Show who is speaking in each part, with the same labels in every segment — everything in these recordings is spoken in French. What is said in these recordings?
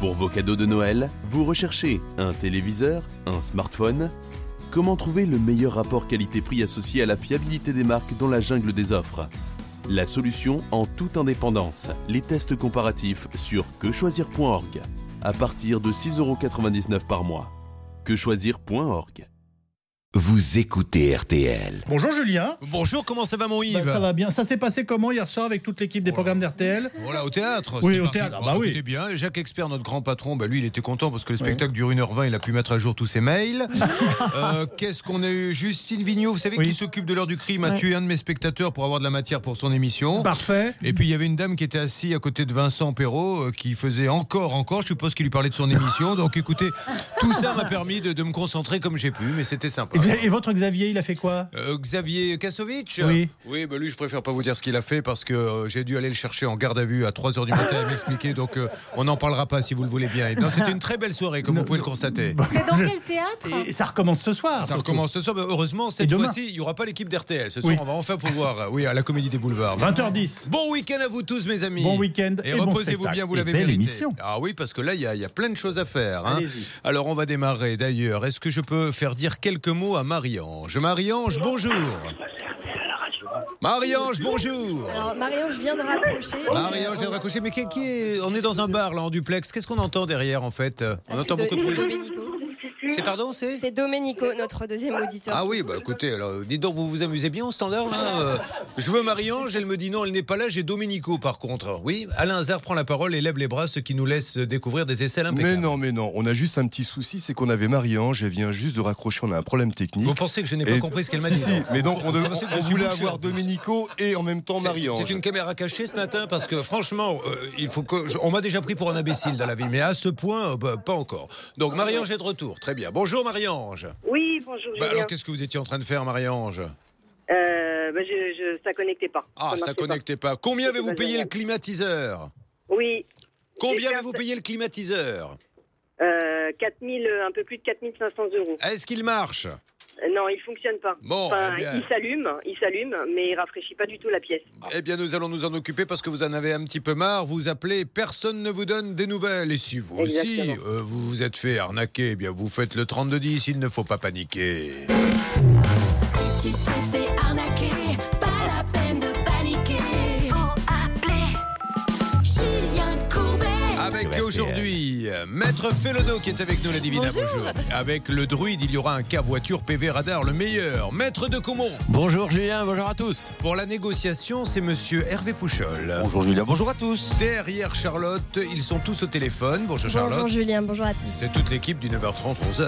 Speaker 1: Pour vos cadeaux de Noël, vous recherchez un téléviseur, un smartphone? Comment trouver le meilleur rapport qualité-prix associé à la fiabilité des marques dans la jungle des offres? La solution en toute indépendance, les tests comparatifs sur quechoisir.org. À partir de 6,99 € par mois. Quechoisir.org.
Speaker 2: Vous écoutez RTL.
Speaker 3: Bonjour Julien.
Speaker 4: Bonjour, comment ça va mon Yves?
Speaker 3: Ça va bien. Ça s'est passé comment hier soir avec toute l'équipe des programmes d'RTL?
Speaker 4: Voilà, au théâtre.
Speaker 3: Oui,
Speaker 4: C'était
Speaker 3: au théâtre.
Speaker 4: parti.
Speaker 3: Ah bah oui.
Speaker 4: C'était bien. Jacques Expert, notre grand patron, lui, il était content parce que le spectacle dure 1h20, il a pu mettre à jour tous ses mails. Qu'est-ce qu'on a eu? Justine Vignot, vous savez, qui s'occupe de l'heure du crime, a tué un de mes spectateurs pour avoir de la matière pour son émission.
Speaker 3: Parfait.
Speaker 4: Et puis il y avait une dame qui était assise à côté de Vincent Perrault, qui faisait encore, je suppose qu'il lui parlait de son émission. Donc écoutez, tout ça m'a permis de me concentrer comme j'ai pu, mais c'était sympa.
Speaker 3: Et votre Xavier, il a fait quoi?
Speaker 4: Xavier Kasovic?
Speaker 3: Oui.
Speaker 4: Oui, lui, je préfère pas vous dire ce qu'il a fait parce que j'ai dû aller le chercher en garde à vue à 3h du matin et m'expliquer. Donc on n'en parlera pas si vous le voulez bien. Non, c'était une très belle soirée, comme vous pouvez le constater.
Speaker 5: C'est dans quel théâtre?
Speaker 3: Et ça recommence ce soir.
Speaker 4: Ça recommence ce soir. Mais heureusement, cette fois-ci, il n'y aura pas l'équipe d'RTL. Ce soir, on va enfin pouvoir, à la Comédie des Boulevards.
Speaker 3: 20h10.
Speaker 4: Bon week-end à vous tous, mes amis.
Speaker 3: Bon week-end.
Speaker 4: Et reposez-vous bien, vous l'avez
Speaker 3: belle
Speaker 4: mérité.
Speaker 3: émission.
Speaker 4: Ah oui, parce que là, il y a plein de choses à faire.
Speaker 3: Allez-y.
Speaker 4: Alors, on va démarrer. D'ailleurs, est-ce que je peux faire dire quelques mots à Marie-Ange? Marie-Ange, bonjour. Marie-Ange, bonjour.
Speaker 5: Alors, Marie-Ange vient de raccrocher.
Speaker 4: Marie-Ange vient de raccrocher. Mais on est dans un bar, là, en duplex. Qu'est-ce qu'on entend derrière, en fait? On entend beaucoup de
Speaker 5: C'est
Speaker 4: bruit.
Speaker 5: Domenico.
Speaker 4: C'est
Speaker 5: C'est Domenico, notre deuxième auditeur.
Speaker 4: Ah oui, écoutez, alors, dites donc, vous vous amusez bien au standard, là Je veux Marie-Ange, elle me dit non, elle n'est pas là, j'ai Domenico, par contre. Oui, Alain Zard prend la parole et lève les bras, ce qui nous laisse découvrir des aisselles impeccables.
Speaker 6: Mais non, on a juste un petit souci, c'est qu'on avait Marie-Ange, elle vient juste de raccrocher, on a un problème technique.
Speaker 4: Vous pensez que je n'ai pas compris ce qu'elle m'a dit?
Speaker 6: Si, mais donc on
Speaker 4: pensez que je suis
Speaker 6: voulait
Speaker 4: bouché,
Speaker 6: avoir
Speaker 4: en plus.
Speaker 6: Domenico et en même temps Marie-Ange.
Speaker 4: C'est une caméra cachée ce matin, parce que franchement, il faut que on m'a déjà pris pour un imbécile dans la vie, mais à ce point, pas encore. Donc Marie-Ange est de retour, très bien. Bonjour Marie-Ange.
Speaker 7: Oui, bonjour Julien.
Speaker 4: Alors qu'est-ce que vous étiez en train de faire, Marie-Ange?
Speaker 7: Ça connectait pas.
Speaker 4: Ah, ça connectait pas. Combien avez-vous payé le climatiseur?
Speaker 7: Oui.
Speaker 4: Combien avez-vous payé le climatiseur?
Speaker 7: 4000, un peu plus de 4500 €.
Speaker 4: Est-ce qu'il marche?
Speaker 7: Non, il fonctionne pas.
Speaker 4: Bon, eh bien.
Speaker 7: il s'allume, mais il rafraîchit pas du tout la pièce.
Speaker 4: Eh bien, nous allons nous en occuper parce que vous en avez un petit peu marre. Vous appelez, personne ne vous donne des nouvelles. Et si vous aussi, vous vous êtes fait arnaquer, eh bien, vous faites le 3210. Il ne faut pas paniquer.
Speaker 8: Si tu t'es fait arnaquer, pas la peine de paniquer. Faut appeler Julien Courbet.
Speaker 4: Avec aujourd'hui, Maître Félodo qui est avec nous, la Divina. Bonjour. Avec le druide, il y aura un cas voiture PV radar, le meilleur. Maître de Caumont.
Speaker 9: Bonjour Julien, bonjour à tous.
Speaker 4: Pour la négociation, c'est monsieur Hervé Pouchol.
Speaker 9: Bonjour Julien, bonjour à tous.
Speaker 4: Derrière Charlotte, ils sont tous au téléphone. Bonjour Charlotte.
Speaker 5: Bonjour Julien, bonjour à tous.
Speaker 4: C'est toute l'équipe du 9h30, 11h.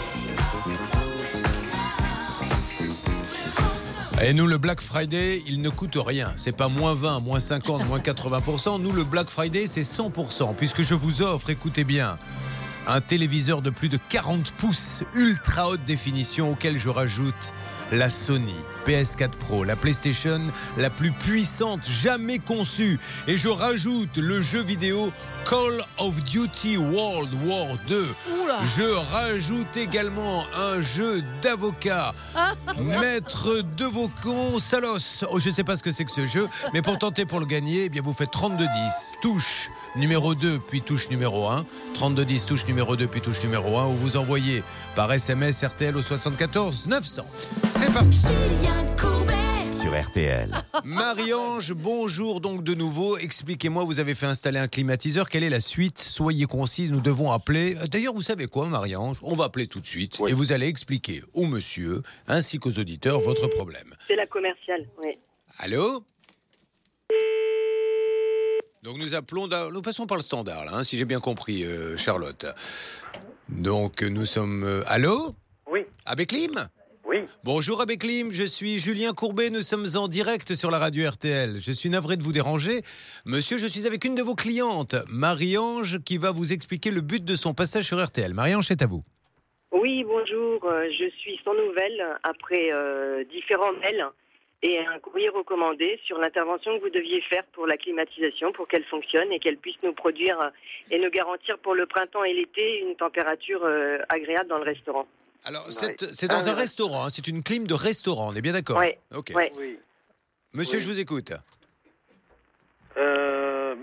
Speaker 4: Et nous, le Black Friday, il ne coûte rien. C'est pas moins 20, moins 50, moins 80%. Nous, le Black Friday, c'est 100%. Puisque je vous offre, écoutez bien, un téléviseur de plus de 40 pouces, ultra haute définition, auquel je rajoute la Sony PS4 Pro, la PlayStation la plus puissante jamais conçue. Et je rajoute le jeu vidéo Call of Duty World War 2.
Speaker 5: Oula.
Speaker 4: Je rajoute également un jeu d'avocat. Maître de Vaucon Salos. Oh, je ne sais pas ce que c'est que ce jeu, mais pour tenter pour le gagner, eh bien vous faites 3210, touche numéro 2, puis touche numéro 1. 3210, touche numéro 2, puis touche numéro 1, ou vous envoyez par SMS RTL au 74 900. C'est parti.
Speaker 8: Julien Courbet.
Speaker 2: Sur RTL.
Speaker 4: Marie-Ange, bonjour donc de nouveau. Expliquez-moi, vous avez fait installer un climatiseur. Quelle est la suite? Soyez concise, nous devons appeler. D'ailleurs, vous savez quoi, Marie-Ange? On va appeler tout de suite et vous allez expliquer au monsieur ainsi qu'aux auditeurs votre problème.
Speaker 7: C'est la commerciale, oui.
Speaker 4: Allô? Donc nous passons par le standard, là, si j'ai bien compris, Charlotte. Donc nous sommes... allô?
Speaker 10: Oui.
Speaker 4: Abeklim?
Speaker 10: Oui.
Speaker 4: Bonjour Abeklim, je suis Julien Courbet, nous sommes en direct sur la radio RTL. Je suis navré de vous déranger. Monsieur, je suis avec une de vos clientes, Marie-Ange, qui va vous expliquer le but de son passage sur RTL. Marie-Ange, c'est à vous.
Speaker 7: Oui, bonjour. Je suis sans nouvelles après différents mails et un courrier recommandé sur l'intervention que vous deviez faire pour la climatisation, pour qu'elle fonctionne et qu'elle puisse nous produire et nous garantir pour le printemps et l'été une température agréable dans le restaurant.
Speaker 4: Alors, c'est dans un restaurant, hein, c'est une clim de restaurant, on est bien d'accord?
Speaker 7: Oui.
Speaker 4: Ok.
Speaker 7: Ouais.
Speaker 10: Oui.
Speaker 4: Monsieur,
Speaker 10: Oui.
Speaker 4: je vous écoute.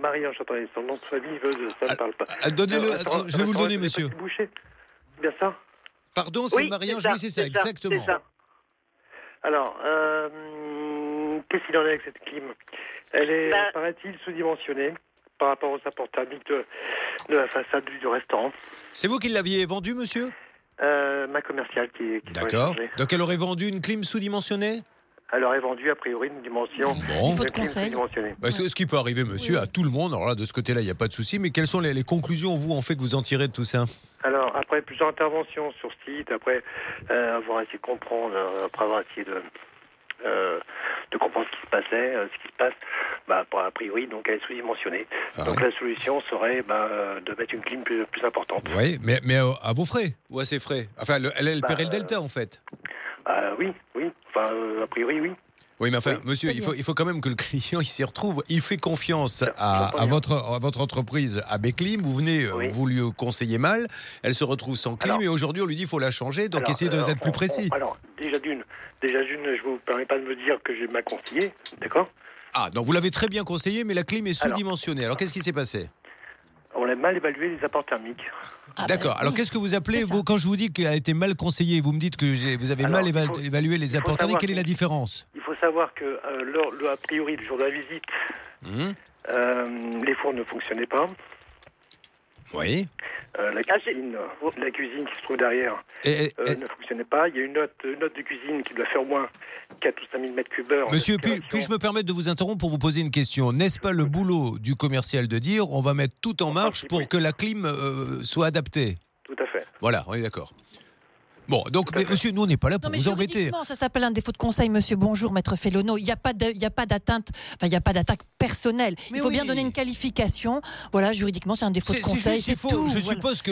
Speaker 10: Marie-Ange, attendez, son nom de famille, ça ne parle pas.
Speaker 4: Donnez-le, je vais vous le donner, monsieur.
Speaker 10: Boucher, c'est bien ça?
Speaker 4: Pardon, c'est Marie-Ange, oui, c'est ça, exactement.
Speaker 10: C'est ça. Alors, qu'est-ce qu'il en est avec cette clim? Elle est, paraît-il, sous-dimensionnée par rapport aux apports thermiques de la façade du restaurant.
Speaker 4: C'est vous qui l'aviez vendue, monsieur?
Speaker 10: Ma commerciale qui
Speaker 4: D'accord. Donc elle aurait vendu une clim sous-dimensionnée?
Speaker 10: Elle aurait vendu a priori une dimension.
Speaker 4: Bon.
Speaker 5: Il faut de conseils.
Speaker 4: Ce qui peut arriver, monsieur, à tout le monde. Alors là, de ce côté-là, il n'y a pas de souci. Mais quelles sont les conclusions, vous, en fait, que vous en tirez de tout ça?
Speaker 10: Alors, après plusieurs interventions sur ce site, après avoir essayé de comprendre, après avoir essayé de comprendre ce qui se passait, ce qui se passe, a priori, donc elle est sous-dimensionnée. Donc la solution serait de mettre une clim plus importante.
Speaker 4: Oui, mais à vos frais ou à ses frais? Enfin, elle paierait le delta, en fait.
Speaker 10: Oui. Enfin, a priori, oui.
Speaker 4: Oui, mais enfin, monsieur, il faut quand même que le client il s'y retrouve. Il fait confiance à votre entreprise, à Beclim. Vous venez, vous lui conseillez mal. Elle se retrouve sans clim et aujourd'hui, on lui dit qu'il faut la changer. Donc, essayez d'être plus précis.
Speaker 10: Alors, déjà d'une, je ne vous permets pas de me dire que j'ai mal conseillé, d'accord?
Speaker 4: Ah, donc vous l'avez très bien conseillé, mais la clim est sous-dimensionnée. Alors, qu'est-ce qui s'est passé?
Speaker 10: On a mal évalué les apports thermiques.
Speaker 4: D'accord. Alors, qu'est-ce que vous appelez, vous, quand je vous dis qu'elle a été mal conseillée, vous me dites que vous avez mal évalué les apports thermiques, quelle est la différence?
Speaker 10: Il faut savoir que, a priori, le jour de la visite, les fours ne fonctionnaient pas.
Speaker 4: Oui.
Speaker 10: La cuisine qui se trouve derrière ne fonctionnait pas. Il y a une note de cuisine qui doit faire au moins 4 ou 5 000 mètres cubes heure.
Speaker 4: Monsieur, puis-je me permettre de vous interrompre pour vous poser une question? N'est-ce pas le boulot du commercial de dire on va mettre tout en marche pour que la clim soit adaptée?
Speaker 10: Tout à fait.
Speaker 4: Voilà, on est d'accord. Bon, donc, mais monsieur, nous, on n'est pas là pour vous embêter.
Speaker 11: Ça s'appelle un défaut de conseil, monsieur. Bonjour, maître Fellono. Il n'y a pas d'atteinte, il n'y a pas d'attaque personnelle. Il faut bien donner une qualification. Voilà, juridiquement, c'est un défaut de conseil. C'est tout.
Speaker 4: Je suppose que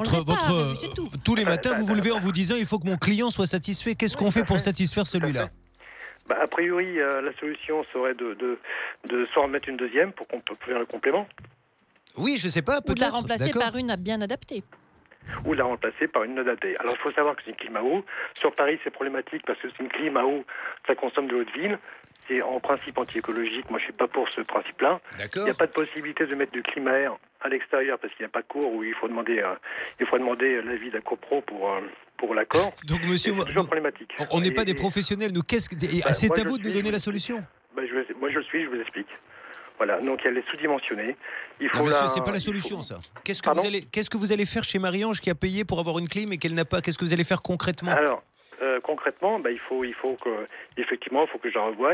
Speaker 4: tous les matins, vous vous levez en vous disant il faut que mon client soit satisfait. Qu'est-ce qu'on fait pour satisfaire celui-là?
Speaker 10: A priori, la solution serait de soit en mettre une deuxième pour qu'on puisse faire le complément.
Speaker 4: Oui, je ne sais pas, peut-être.
Speaker 11: Ou de la remplacer par une bien adaptée.
Speaker 10: Ou la remplacer par une adaptée. Alors il faut savoir que c'est une clim à eau. Sur Paris, c'est problématique parce que c'est une clim à eau, ça consomme de l'eau de ville. C'est en principe anti-écologique. Moi, je suis pas pour ce principe-là.
Speaker 4: D'accord.
Speaker 10: Il n'y a pas de possibilité de mettre du climat à air à l'extérieur parce qu'il n'y a pas de cours où il faut demander l'avis d'un copro pour l'accord.
Speaker 4: Donc, monsieur,
Speaker 10: c'est toujours problématique.
Speaker 4: On n'est pas des professionnels. Nous, c'est à vous de nous donner la solution.
Speaker 10: Moi, je vous explique. Voilà, donc elle est sous-dimensionnée.
Speaker 4: Monsieur, c'est pas la solution, ça. Qu'est-ce que vous allez faire chez Marie-Ange qui a payé pour avoir une clim et qu'elle n'a pas? Qu'est-ce que vous allez faire concrètement?
Speaker 10: Alors, concrètement, il faut que je la revoie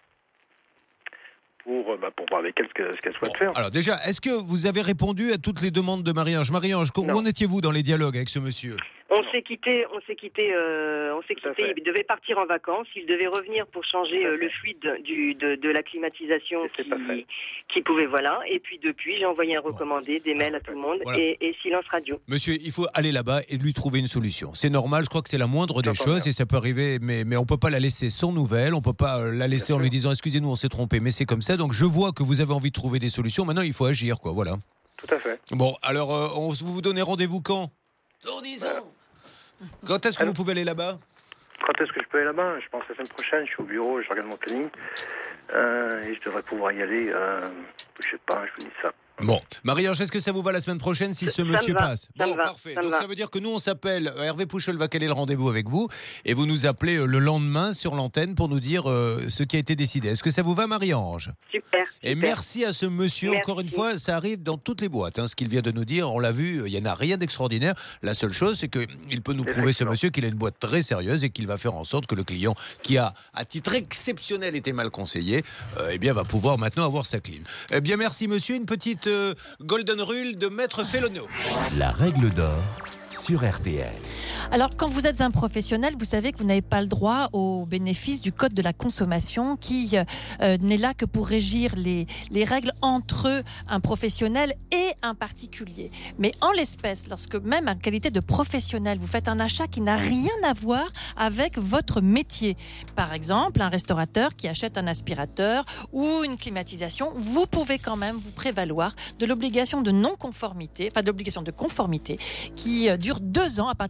Speaker 10: pour voir avec elle ce qu'elle souhaite faire.
Speaker 4: Alors déjà, est-ce que vous avez répondu à toutes les demandes de Marie-Ange? Marie-Ange, où en étiez-vous dans les dialogues avec ce monsieur?
Speaker 7: On s'est quitté. Il devait partir en vacances. Il devait revenir pour changer le fluide de la climatisation qui pouvait, voilà. Et puis depuis, j'ai envoyé un recommandé, des mails à tout le monde et silence radio.
Speaker 4: Monsieur, il faut aller là-bas et lui trouver une solution. C'est normal, je crois que c'est la moindre des choses et ça peut arriver, mais on peut pas la laisser sans nouvelles, on peut pas la laisser en lui disant excusez-nous, on s'est trompé, mais c'est comme ça. Donc je vois que vous avez envie de trouver des solutions. Maintenant, il faut agir, quoi. Voilà.
Speaker 10: Tout à fait.
Speaker 4: Bon, alors vous donnez rendez-vous quand? Dans 10 ans. Quand est-ce que vous pouvez aller là-bas?
Speaker 10: Quand est-ce que je peux aller là-bas? Je pense la semaine prochaine, je suis au bureau, je regarde mon planning et je devrais pouvoir y aller, je sais pas, je vous dis ça.
Speaker 4: Bon, Marie-Ange, est-ce que ça vous va la semaine prochaine si ce monsieur passe? Bon, parfait. Donc ça veut dire que nous on s'appelle, Hervé Pouchol va caler le rendez-vous avec vous et vous nous appelez le lendemain sur l'antenne pour nous dire ce qui a été décidé. Est-ce que ça vous va, Marie-Ange?
Speaker 7: Super.
Speaker 4: Et merci à ce monsieur, encore une fois, ça arrive dans toutes les boîtes, ce qu'il vient de nous dire, on l'a vu, il n'y en a rien d'extraordinaire. La seule chose, c'est qu'il peut nous prouver, ce monsieur, qu'il a une boîte très sérieuse et qu'il va faire en sorte que le client qui a, à titre exceptionnel, été mal conseillé, va pouvoir maintenant avoir sa clim. Eh bien, merci monsieur, une petite Golden Rule de Maître Fellono.
Speaker 2: La règle d'or sur RTL.
Speaker 11: Alors, quand vous êtes un professionnel, vous savez que vous n'avez pas le droit au bénéfice du code de la consommation qui n'est là que pour régir les règles entre un professionnel et un particulier. Mais en l'espèce, lorsque même en qualité de professionnel, vous faites un achat qui n'a rien à voir avec votre métier, par exemple, un restaurateur qui achète un aspirateur ou une climatisation, vous pouvez quand même vous prévaloir de l'obligation de non-conformité, enfin de l'obligation de conformité qui dure 2 ans à partir de la livraison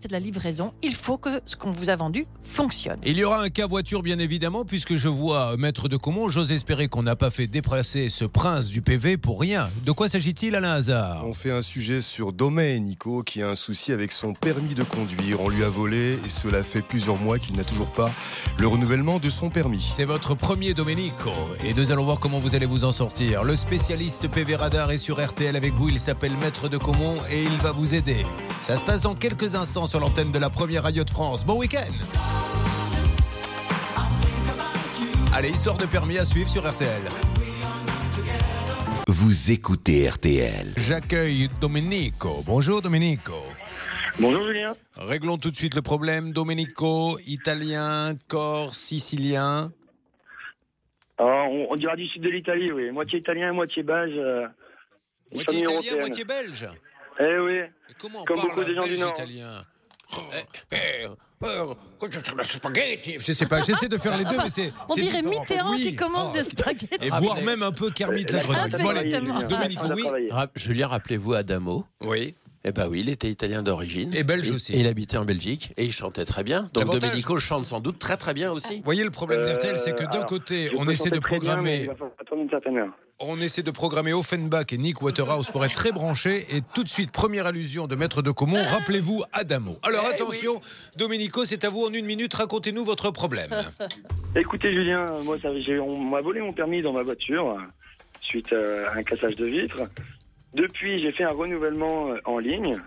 Speaker 11: raison. Il faut que ce qu'on vous a vendu fonctionne.
Speaker 4: Il y aura un cas voiture, bien évidemment, puisque je vois Maître de Caumont. J'ose espérer qu'on n'a pas fait déplacer ce prince du PV pour rien. De quoi s'agit-il, Alain Hazard ?
Speaker 6: On fait un sujet sur Domenico qui a un souci avec son permis de conduire. On lui a volé et cela fait plusieurs mois qu'il n'a toujours pas le renouvellement de son permis.
Speaker 4: C'est votre premier Domenico et nous allons voir comment vous allez vous en sortir. Le spécialiste PV Radar est sur RTL avec vous. Il s'appelle Maître de Caumont et il va vous aider. Ça se passe dans quelques instants sur l'antenne de la première radio de France. Bon week-end. Allez, histoire de permis à suivre sur RTL.
Speaker 2: Vous écoutez RTL.
Speaker 4: J'accueille Domenico. Bonjour Domenico.
Speaker 10: Bonjour Julien.
Speaker 4: Réglons tout de suite le problème. Domenico, italien, corse, sicilien.
Speaker 10: Alors, on dira du sud de l'Italie, oui. Moitié italien, moitié belge.
Speaker 4: Moitié italien, moitié belge.
Speaker 10: Eh oui.
Speaker 4: Et comment on
Speaker 10: Comme
Speaker 4: parle
Speaker 10: beaucoup de gens
Speaker 4: belge
Speaker 10: du Nord.
Speaker 4: italien? Je sais pas, j'essaie de faire les deux, mais c'est.
Speaker 11: On
Speaker 4: c'est
Speaker 11: dirait
Speaker 4: différent.
Speaker 11: Mitterrand
Speaker 4: Oui.
Speaker 11: qui commande des spaghettis.
Speaker 4: Et voire même un peu Kermit la grenouille. Bon, allez,
Speaker 11: Exactement.
Speaker 4: Domenico, oui.
Speaker 9: Julien, rappelez-vous Adamo.
Speaker 4: Oui.
Speaker 9: Eh ben oui, il était italien d'origine.
Speaker 4: Et belge aussi.
Speaker 9: Et il habitait en Belgique et il chantait très bien. Donc
Speaker 4: L'avantage-
Speaker 9: Domenico chante sans doute très très bien aussi.
Speaker 4: Vous voyez, le problème d'RTL, c'est que d'un côté, on essaie de programmer. On essaie de programmer Offenbach et Nick Waterhouse pour être très branchés. Et tout de suite, première allusion de Maître de Caumont, rappelez-vous Adamo. Alors attention, Domenico, c'est à vous en 1 minute. Racontez-nous votre problème.
Speaker 10: Écoutez Julien, moi on m'a volé mon permis dans ma voiture suite à un cassage de vitre. Depuis, j'ai fait un renouvellement en ligne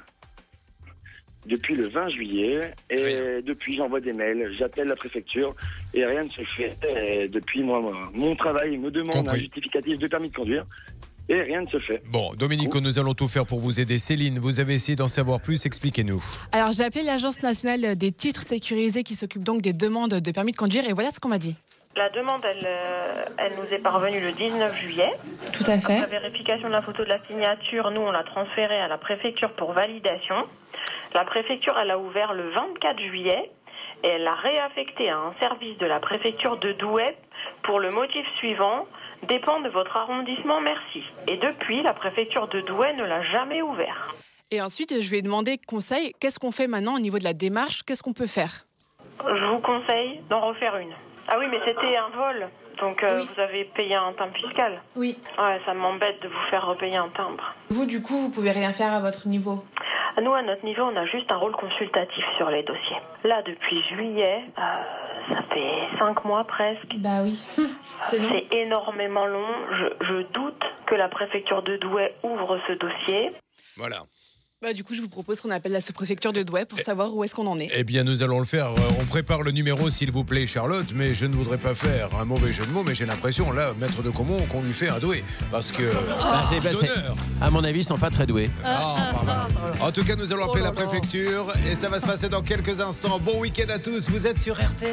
Speaker 10: depuis le 20 juillet et depuis j'envoie des mails, j'appelle la préfecture et rien ne se fait. Et depuis mon travail me demande un justificatif de permis de conduire et rien ne se fait.
Speaker 4: Bon, Domenico, nous allons tout faire pour vous aider. Céline, vous avez essayé d'en savoir plus, expliquez-nous.
Speaker 12: Alors j'ai appelé l'Agence nationale des titres sécurisés qui s'occupe donc des demandes de permis de conduire et voilà ce qu'on m'a dit.
Speaker 13: La demande, elle nous est parvenue le 19 juillet.
Speaker 12: Tout à fait.
Speaker 13: La vérification de la photo de la signature, nous, on l'a transférée à la préfecture pour validation. La préfecture, elle a ouvert le 24 juillet et elle l'a réaffecté à un service de la préfecture de Douai pour le motif suivant, dépend de votre arrondissement, merci. Et depuis, la préfecture de Douai ne l'a jamais ouvert.
Speaker 12: Et ensuite, je lui ai demandé conseil, qu'est-ce qu'on fait maintenant au niveau de la démarche, qu'est-ce qu'on peut faire?
Speaker 13: Je vous conseille d'en refaire une. Ah oui, mais c'était un vol, donc vous avez payé un timbre fiscal.
Speaker 12: Oui.
Speaker 13: Ouais, ça m'embête de vous faire repayer un timbre.
Speaker 12: Vous, du coup, vous pouvez rien faire à votre niveau?
Speaker 13: Nous, à notre niveau, on a juste un rôle consultatif sur les dossiers. Là, depuis juillet, ça fait 5 mois presque.
Speaker 12: Bah oui, c'est long.
Speaker 13: C'est énormément long. Je doute que la préfecture de Douai ouvre ce dossier.
Speaker 4: Voilà.
Speaker 12: Bah, du coup, je vous propose qu'on appelle la sous-préfecture de Douai pour savoir où est-ce qu'on en est.
Speaker 4: Eh bien, nous allons le faire. On prépare le numéro, s'il vous plaît, Charlotte, mais je ne voudrais pas faire un mauvais jeu de mots, mais j'ai l'impression, là, Maître de Caumont, qu'on lui fait un doué. Parce que...
Speaker 9: à mon avis, ils sont pas très doués.
Speaker 4: En tout cas, nous allons appeler la préfecture et ça va se passer dans quelques instants. Bon week-end à tous, vous êtes sur RTL.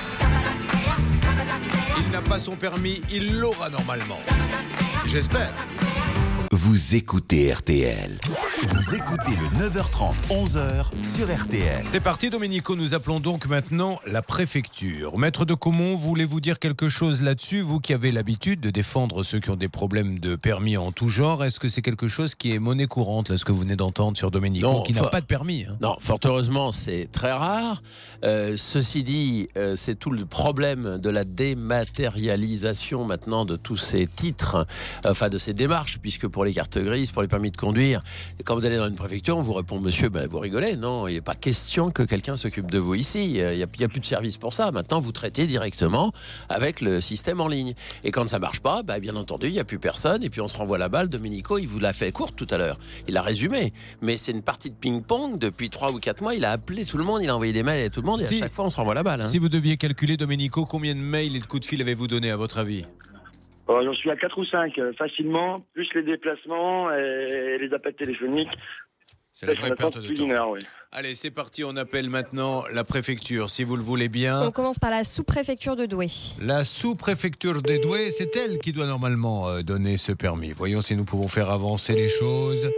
Speaker 4: Il n'a pas son permis, il l'aura normalement. J'espère.
Speaker 2: Vous écoutez RTL. Vous écoutez le 9h30, 11h sur RTL.
Speaker 4: C'est parti, Domenico. Nous appelons donc maintenant la préfecture. Maître de Caumont, voulez-vous dire quelque chose là-dessus? Vous qui avez l'habitude de défendre ceux qui ont des problèmes de permis en tout genre, est-ce que c'est quelque chose qui est monnaie courante, là, ce que vous venez d'entendre sur Domenico,
Speaker 9: Non,
Speaker 4: qui n'a pas de permis
Speaker 9: Non, fort heureusement, c'est très rare. Ceci dit, c'est tout le problème de la dématérialisation maintenant de tous ces titres, enfin de ces démarches, puisque pour les cartes grises, pour les permis de conduire, quand vous allez dans une préfecture, on vous répond, monsieur, vous rigolez, non, il n'est pas question que quelqu'un s'occupe de vous ici, il n'y a plus de service pour ça. Maintenant, vous traitez directement avec le système en ligne. Et quand ça ne marche pas, bien entendu, il n'y a plus personne, et puis on se renvoie la balle. Domenico, il vous l'a fait courte tout à l'heure, il a résumé, mais c'est une partie de ping-pong, depuis 3 ou 4 mois, il a appelé tout le monde, il a envoyé des mails à tout le monde, et à chaque fois, on se renvoie la balle.
Speaker 4: Si vous deviez calculer, Domenico, combien de mails et de coups de fil avez-vous donné, à votre avis?
Speaker 10: J'en suis à 4 ou 5, facilement, plus les déplacements et les appels téléphoniques.
Speaker 4: C'est la vraie perte de temps.
Speaker 10: Oui.
Speaker 4: Allez, c'est parti, on appelle maintenant la préfecture, si vous le voulez bien.
Speaker 5: On commence par la sous-préfecture de Douai.
Speaker 4: La sous-préfecture de Douai, c'est elle qui doit normalement donner ce permis. Voyons si nous pouvons faire avancer les choses.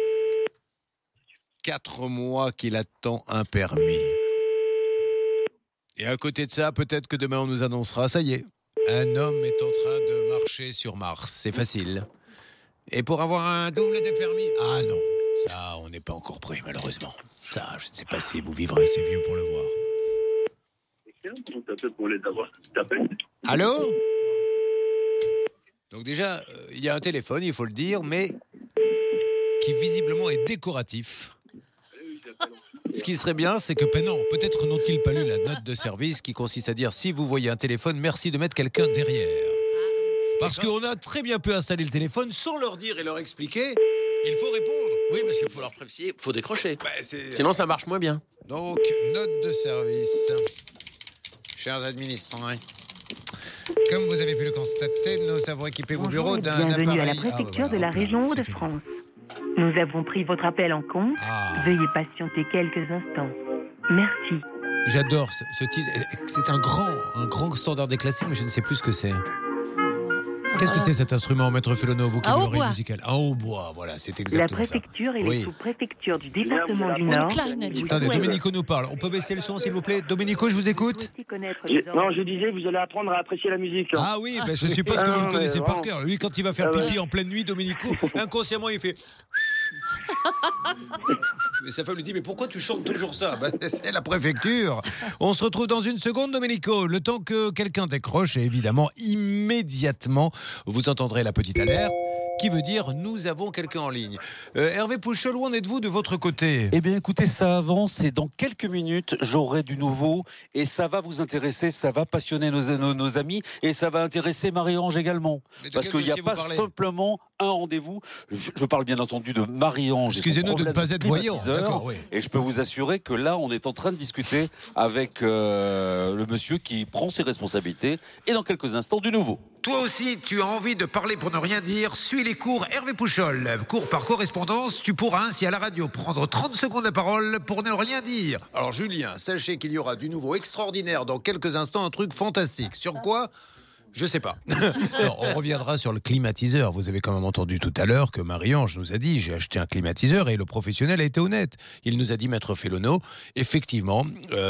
Speaker 4: 4 mois qu'il attend un permis. Et à côté de ça, peut-être que demain on nous annoncera, ça y est, un homme est en train de marcher sur Mars. C'est facile. Et pour avoir un double de permis? Ah non. Ça, on n'est pas encore prêt, malheureusement. Ça, je ne sais pas si vous vivrez assez vieux pour le voir. Allô ? Donc déjà, il y a un téléphone, il faut le dire, mais qui visiblement est décoratif. Ce qui serait bien, c'est que, non, peut-être n'ont-ils pas lu la note de service qui consiste à dire, si vous voyez un téléphone, merci de mettre quelqu'un derrière. Parce qu'on a très bien pu installer le téléphone sans leur dire et leur expliquer, il faut répondre.
Speaker 9: Oui, parce qu'il faut leur préciser, il faut décrocher. Sinon, ça marche moins bien.
Speaker 4: Donc, note de service. Chers administrés, comme vous avez pu le constater, nous avons équipé vos bureaux d'un appareil...
Speaker 14: Bienvenue à la préfecture de la région Hauts-de-France. Nous avons pris votre appel en compte. Veuillez patienter quelques instants. Merci.
Speaker 4: J'adore ce titre. C'est un grand standard des classiques, mais je ne sais plus ce que c'est. Qu'est-ce que c'est cet instrument, Maître Félono, vous qui avez l'oreille musicale ? Un hautbois, voilà, c'est exactement
Speaker 14: la
Speaker 4: ça.
Speaker 14: préfecture et les sous-préfectures du département du Nord.
Speaker 4: Attendez, Domenico nous parle. On peut baisser le son, s'il vous plaît ? Domenico, je vous écoute.
Speaker 15: Non, je disais, vous allez apprendre à apprécier la musique.
Speaker 4: Ah oui, ben je suppose que vous le connaissez par cœur. Lui, quand il va faire pipi en pleine nuit, Domenico, inconsciemment, il fait... Mais sa femme lui dit, mais pourquoi tu chantes toujours ça ? C'est la préfecture. On se retrouve dans une seconde, Domenico. Le temps que quelqu'un décroche, et évidemment, immédiatement, vous entendrez la petite alerte qui veut dire nous avons quelqu'un en ligne. Hervé Pouchol, où en êtes-vous de votre côté ?
Speaker 16: Eh bien écoutez, ça avance et dans quelques minutes, j'aurai du nouveau et ça va vous intéresser, ça va passionner nos amis et ça va intéresser Marie-Ange également. Parce qu'il n'y a pas simplement un rendez-vous. Je parle bien entendu de Marie-Ange.
Speaker 4: Excusez-nous de ne pas être voyant. D'accord, oui.
Speaker 16: Et je peux vous assurer que là, on est en train de discuter avec le monsieur qui prend ses responsabilités et dans quelques instants, du nouveau.
Speaker 4: Toi aussi, tu as envie de parler pour ne rien dire, suis les cours Hervé Pouchol. Cours par correspondance, tu pourras ainsi à la radio prendre 30 secondes de parole pour ne rien dire. Alors Julien, sachez qu'il y aura du nouveau extraordinaire dans quelques instants, un truc fantastique. Sur quoi ? Je sais pas. Alors, on reviendra sur le climatiseur. Vous avez quand même entendu tout à l'heure que Marie-Ange nous a dit j'ai acheté un climatiseur et le professionnel a été honnête. Il nous a dit, Maître Félono, effectivement,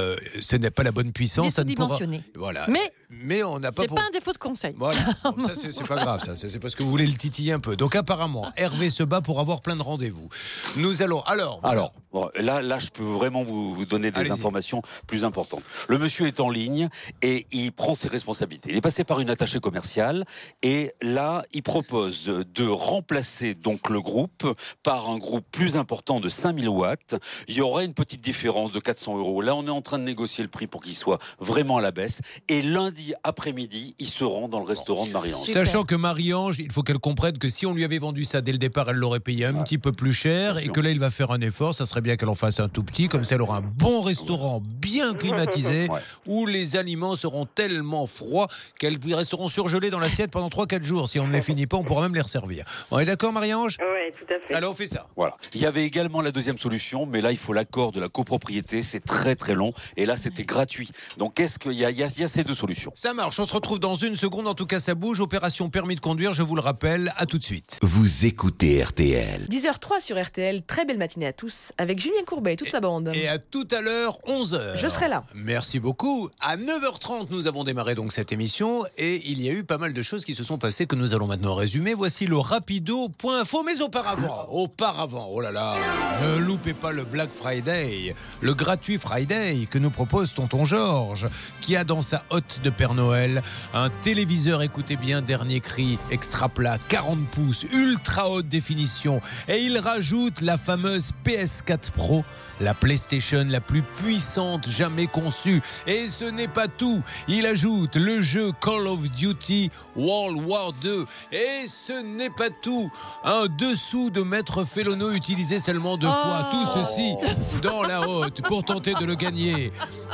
Speaker 4: ce n'est pas la bonne puissance.
Speaker 11: Il est sous-dimensionné.
Speaker 4: Voilà. Mais on n'a pas.
Speaker 11: C'est pas un défaut de conseil.
Speaker 4: Voilà. Bon, ça c'est pas grave. Ça c'est parce que vous voulez le titiller un peu. Donc apparemment, Hervé se bat pour avoir plein de rendez-vous. Nous allons alors.
Speaker 16: Bon, là, je peux vraiment vous donner des informations plus importantes. Le monsieur est en ligne et il prend ses responsabilités. Il est passé par une attachée commerciale et là, il propose de remplacer donc le groupe par un groupe plus important de 5000 watts. Il y aura une petite différence de 400 €. Là, on est en train de négocier le prix pour qu'il soit vraiment à la baisse. Et lundi après-midi, il se rend dans le restaurant de Marie-Ange.
Speaker 4: Sachant que Marie-Ange, il faut qu'elle comprenne que si on lui avait vendu ça dès le départ, elle l'aurait payé un petit peu plus cher et que là, il va faire un effort. Ça serait bien qu'elle en fasse un tout petit, comme ça elle aura un bon restaurant bien climatisé où les aliments seront tellement froids qu'elles resteront surgelés dans l'assiette pendant 3-4 jours. Si on ne les finit pas, on pourra même les resservir. On est d'accord, Marie-Ange ?
Speaker 7: Oui, tout à fait.
Speaker 4: Alors on fait ça.
Speaker 16: Voilà. Il y avait également la deuxième solution, mais là il faut l'accord de la copropriété, c'est très très long et là c'était gratuit. Donc qu'est-ce qu'il y a ces deux solutions.
Speaker 4: Ça marche, on se retrouve dans une seconde, en tout cas ça bouge. Opération permis de conduire, je vous le rappelle, à tout de suite.
Speaker 2: Vous écoutez RTL.
Speaker 17: 10h03 sur RTL, très belle matinée à tous avec Julien Courbet et toute sa bande.
Speaker 4: Et à tout à l'heure, 11h.
Speaker 17: Je serai là.
Speaker 4: Merci beaucoup. À 9h30, nous avons démarré donc cette émission et il y a eu pas mal de choses qui se sont passées que nous allons maintenant résumer. Voici le rapido.info, mais auparavant, oh là là, ne loupez pas le Black Friday, le gratuit Friday que nous propose tonton Georges, qui a dans sa hotte de Père Noël un téléviseur, écoutez bien, dernier cri, extra plat, 40 pouces, ultra haute définition, et il rajoute la fameuse PS4 Pro, la PlayStation la plus puissante jamais conçue. Et ce n'est pas tout. Il ajoute le jeu Call of Duty World War 2. Et ce n'est pas tout. Un dessous de Maître Félono utilisé seulement 2 fois. Tout ceci dans la hotte pour tenter de le gagner.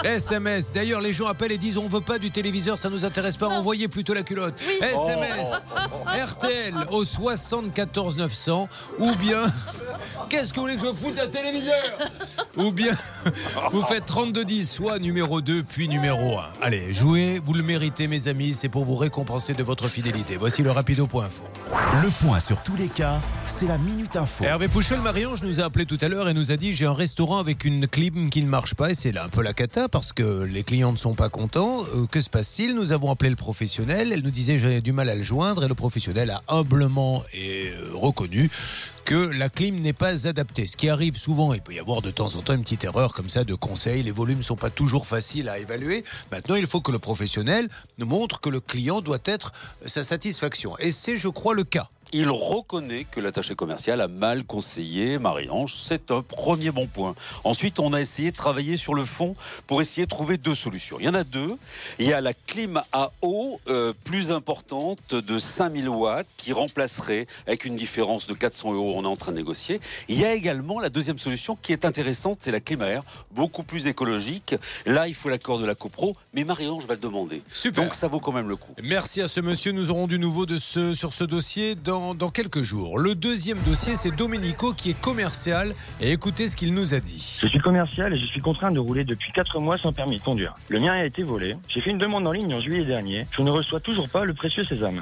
Speaker 4: SMS. D'ailleurs, les gens appellent et disent on veut pas du téléviseur, ça nous intéresse pas. Envoyez plutôt la culotte. Oui. SMS. RTL au 74 900 ou bien qu'est-ce que vous voulez que je foute d'un téléviseur? Ou bien vous faites 3210, soit numéro 2 puis numéro 1. Allez, jouez, vous le méritez mes amis, c'est pour vous récompenser de votre fidélité. Voici le rapido.info.
Speaker 2: Le point sur tous les cas, c'est la Minute Info.
Speaker 4: Hervé Pouchol, Marie-Ange nous a appelé tout à l'heure et nous a dit j'ai un restaurant avec une clim qui ne marche pas et c'est là un peu la cata parce que les clients ne sont pas contents. Que se passe-t-il? Nous avons appelé le professionnel, elle nous disait j'ai du mal à le joindre et le professionnel a humblement reconnu que la clim n'est pas adaptée. Ce qui arrive souvent, il peut y avoir de temps en temps une petite erreur comme ça de conseil. Les volumes ne sont pas toujours faciles à évaluer. Maintenant, il faut que le professionnel nous montre que le client doit être sa satisfaction. Et c'est, je crois, le cas.
Speaker 16: Il reconnaît que l'attaché commercial a mal conseillé Marie-Ange. C'est un premier bon point. Ensuite, on a essayé de travailler sur le fond pour essayer de trouver deux solutions. Il y en a deux. Il y a la clim à eau plus importante de 5000 watts qui remplacerait avec une différence de 400 €. On est en train de négocier. Il y a également la deuxième solution qui est intéressante, c'est la clim à air, beaucoup plus écologique. Là, il faut l'accord de la copro, mais Marie-Ange va le demander.
Speaker 4: Super.
Speaker 16: Donc ça vaut quand même le coup.
Speaker 4: Merci à ce monsieur. Nous aurons du nouveau sur ce dossier dans quelques jours. Le deuxième dossier, c'est Domenico qui est commercial. Et écoutez ce qu'il nous a dit.
Speaker 18: Je suis commercial et je suis contraint de rouler depuis 4 mois sans permis de conduire. Le mien a été volé. J'ai fait une demande en ligne en juillet dernier. Je ne reçois toujours pas le précieux sésame.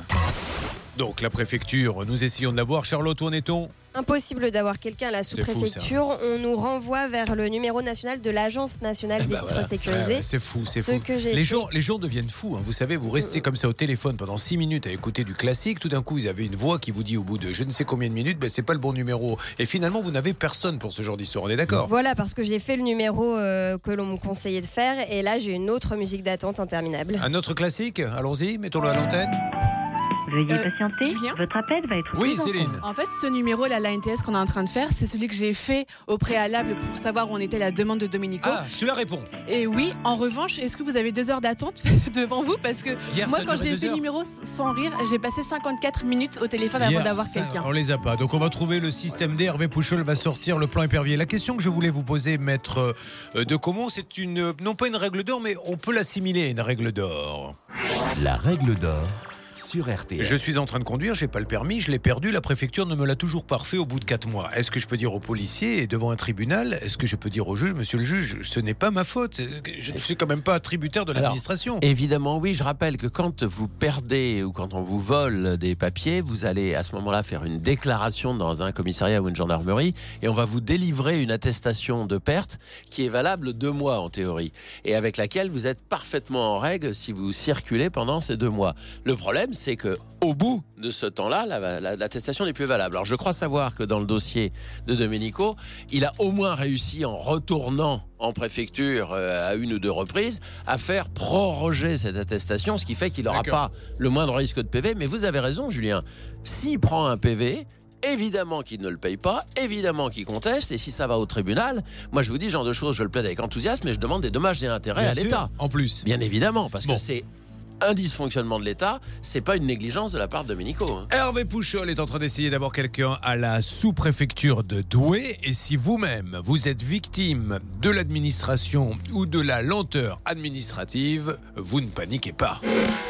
Speaker 4: Donc la préfecture, nous essayons de l'avoir. Charlotte, où en est-on ?
Speaker 5: Impossible d'avoir quelqu'un à la sous-préfecture. On nous renvoie vers le numéro national de l'Agence nationale des titres sécurisés.
Speaker 4: C'est fou, c'est fou. Les gens deviennent fous. Hein. Vous savez, vous restez comme ça au téléphone pendant 6 minutes à écouter du classique. Tout d'un coup, vous avez une voix qui vous dit au bout de je ne sais combien de minutes, c'est pas le bon numéro. Et finalement, vous n'avez personne pour ce genre d'histoire. On est d'accord ?
Speaker 5: Voilà, parce que j'ai fait le numéro que l'on me conseillait de faire. Et là, j'ai une autre musique d'attente interminable.
Speaker 4: Un autre classique ? Allons-y, mettons-le à l'antenne.
Speaker 14: Veuillez patienter, votre appel va être pris en
Speaker 4: Céline.
Speaker 12: En fait, ce numéro-là, l'ANTS qu'on est en train de faire, c'est celui que j'ai fait au préalable pour savoir où en était la demande de Domenico.
Speaker 4: Ah, tu la réponds.
Speaker 12: Et oui, en revanche, est-ce que vous avez 2 heures d'attente devant vous ? Parce que moi, quand j'ai fait le numéro sans rire, j'ai passé 54 minutes au téléphone avant d'avoir quelqu'un.
Speaker 4: On les a pas. Donc on va trouver le système D. Hervé Pouchol va sortir le plan épervier. La question que je voulais vous poser, maître de Caumont, c'est non pas une règle d'or, mais on peut l'assimiler à une règle d'or.
Speaker 2: La règle d'or sur RTL.
Speaker 4: Je suis en train de conduire, j'ai pas le permis, je l'ai perdu, la préfecture ne me l'a toujours pas refait au bout de 4 mois. Est-ce que je peux dire au policier et devant un tribunal, est-ce que je peux dire au juge, monsieur le juge, ce n'est pas ma faute, je ne suis quand même pas tributaire de l'administration.
Speaker 9: Évidemment, oui, je rappelle que quand vous perdez ou quand on vous vole des papiers, vous allez à ce moment-là faire une déclaration dans un commissariat ou une gendarmerie et on va vous délivrer une attestation de perte qui est valable 2 mois en théorie et avec laquelle vous êtes parfaitement en règle si vous circulez pendant ces 2 mois. Le problème, c'est que au bout de ce temps-là, l'attestation n'est plus valable. Alors je crois savoir que dans le dossier de Domenico, il a au moins réussi en retournant en préfecture à 1 ou 2 reprises à faire proroger cette attestation, ce qui fait qu'il n'aura pas le moindre risque de PV. Mais vous avez raison, Julien. S'il prend un PV, évidemment qu'il ne le paye pas, évidemment qu'il conteste, et si ça va au tribunal, moi je vous dis, ce genre de choses, je le plaide avec enthousiasme, mais je demande des dommages et intérêts à l'État.
Speaker 4: En plus.
Speaker 9: Bien évidemment, parce que c'est un dysfonctionnement de l'État, c'est pas une négligence de la part de Domenico.
Speaker 4: Hervé Pouchol est en train d'essayer d'avoir quelqu'un à la sous-préfecture de Douai. Et si vous-même, vous êtes victime de l'administration ou de la lenteur administrative, vous ne paniquez pas.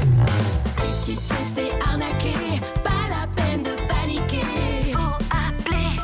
Speaker 8: Si tu te fais arnaquer, pas la peine de paniquer. Faut appeler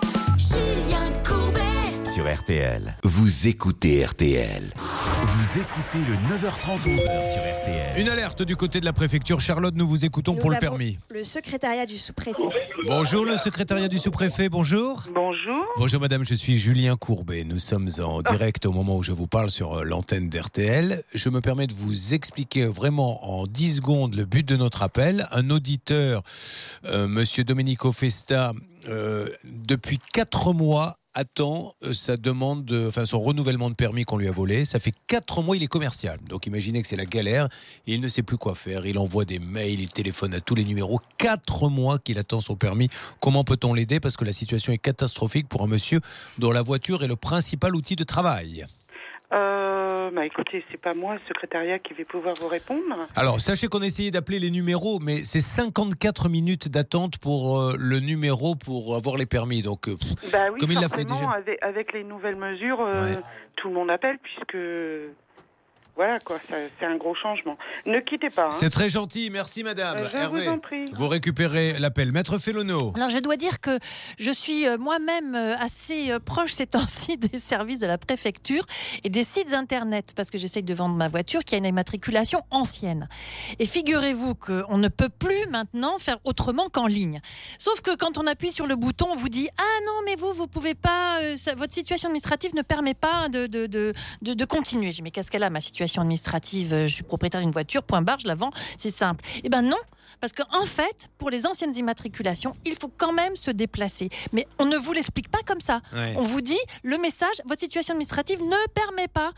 Speaker 8: Julien Courbet.
Speaker 2: Sur RTL, vous écoutez RTL. Vous écoutez le 9h30 11h sur RTL.
Speaker 4: Une alerte du côté de la préfecture. Charlotte, nous vous écoutons pour le permis.
Speaker 5: Le secrétariat du sous-préfet.
Speaker 4: Bonjour, le secrétariat du sous-préfet, bonjour.
Speaker 19: Bonjour.
Speaker 4: Bonjour madame, je suis Julien Courbet. Nous sommes en direct au moment où je vous parle sur l'antenne d'RTL. Je me permets de vous expliquer vraiment en 10 secondes le but de notre appel. Un auditeur, monsieur Domenico Festa, depuis 4 mois, attend sa demande, son renouvellement de permis qu'on lui a volé. Ça fait 4 mois, il est commercial. Donc imaginez que c'est la galère. Il ne sait plus quoi faire. Il envoie des mails, il téléphone à tous les numéros. 4 mois qu'il attend son permis. Comment peut-on l'aider ? Parce que la situation est catastrophique pour un monsieur dont la voiture est le principal outil de travail.
Speaker 19: Écoutez, c'est pas moi, le secrétariat, qui vais pouvoir vous répondre.
Speaker 4: Alors, sachez qu'on a essayé d'appeler les numéros, mais c'est 54 minutes d'attente pour le numéro pour avoir les permis. Donc,
Speaker 19: oui,
Speaker 4: comme il l'a fait déjà.
Speaker 19: Avec les nouvelles mesures, tout le monde appelle, puisque... Voilà quoi, c'est un gros changement. Ne quittez pas.
Speaker 4: C'est très gentil, merci madame.
Speaker 19: Hervé, vous en prie.
Speaker 4: Vous récupérez l'appel. Maître Félono.
Speaker 11: Alors je dois dire que je suis moi-même assez proche ces temps-ci des services de la préfecture et des sites internet parce que j'essaye de vendre ma voiture qui a une immatriculation ancienne. Et figurez-vous qu'on ne peut plus maintenant faire autrement qu'en ligne. Sauf que quand on appuie sur le bouton, on vous dit « Ah non, mais vous pouvez pas, votre situation administrative ne permet pas de continuer. » J'ai dit « Mais qu'est-ce qu'elle a, ma situation administrative, je suis propriétaire d'une voiture, point barre, je la vends, c'est simple. » Eh ben non, parce qu'en fait, pour les anciennes immatriculations, il faut quand même se déplacer. Mais on ne vous l'explique pas comme ça.
Speaker 4: Ouais.
Speaker 11: On vous dit, le message, votre situation administrative ne permet pas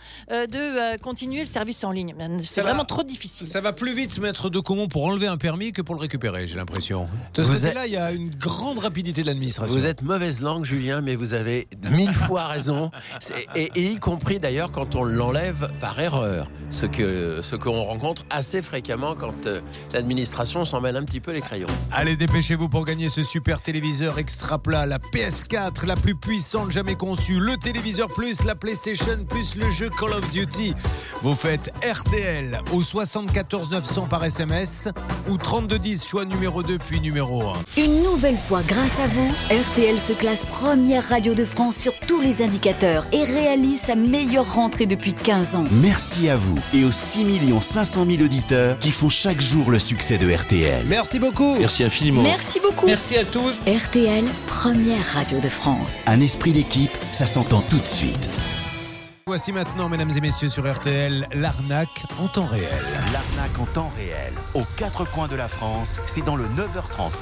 Speaker 11: de continuer le service en ligne. C'est vraiment trop difficile.
Speaker 4: Ça va plus vite, maître de Caumont, pour enlever un permis que pour le récupérer, j'ai l'impression. De ce côté-là, il y a une grande rapidité de l'administration.
Speaker 9: Vous êtes mauvaise langue, Julien, mais vous avez 1000 fois raison. Et y compris d'ailleurs quand on l'enlève par erreur. Ce qu'on rencontre assez fréquemment quand l'administration s'en mêle un petit peu les crayons.
Speaker 4: Allez, dépêchez-vous pour gagner ce super téléviseur extra plat, la PS4, la plus puissante jamais conçue, le téléviseur plus la PlayStation plus le jeu Call of Duty. Vous faites RTL au 74 900 par SMS ou 3210, choix numéro 2 puis numéro 1.
Speaker 8: Une nouvelle fois, grâce à vous, RTL se classe première radio de France sur tous les indicateurs et réalise sa meilleure rentrée depuis 15 ans.
Speaker 2: Merci à vous et aux 6 500 000 auditeurs qui font chaque jour le succès de RTL.
Speaker 4: Merci beaucoup.
Speaker 2: Merci infiniment.
Speaker 8: Merci beaucoup.
Speaker 4: Merci à tous.
Speaker 8: RTL, première radio de France.
Speaker 2: Un esprit d'équipe, ça s'entend tout de suite.
Speaker 4: Voici maintenant, mesdames et messieurs, sur RTL, l'arnaque en temps réel.
Speaker 2: L'arnaque en temps réel, aux 4 coins de la France, c'est dans le 9h30,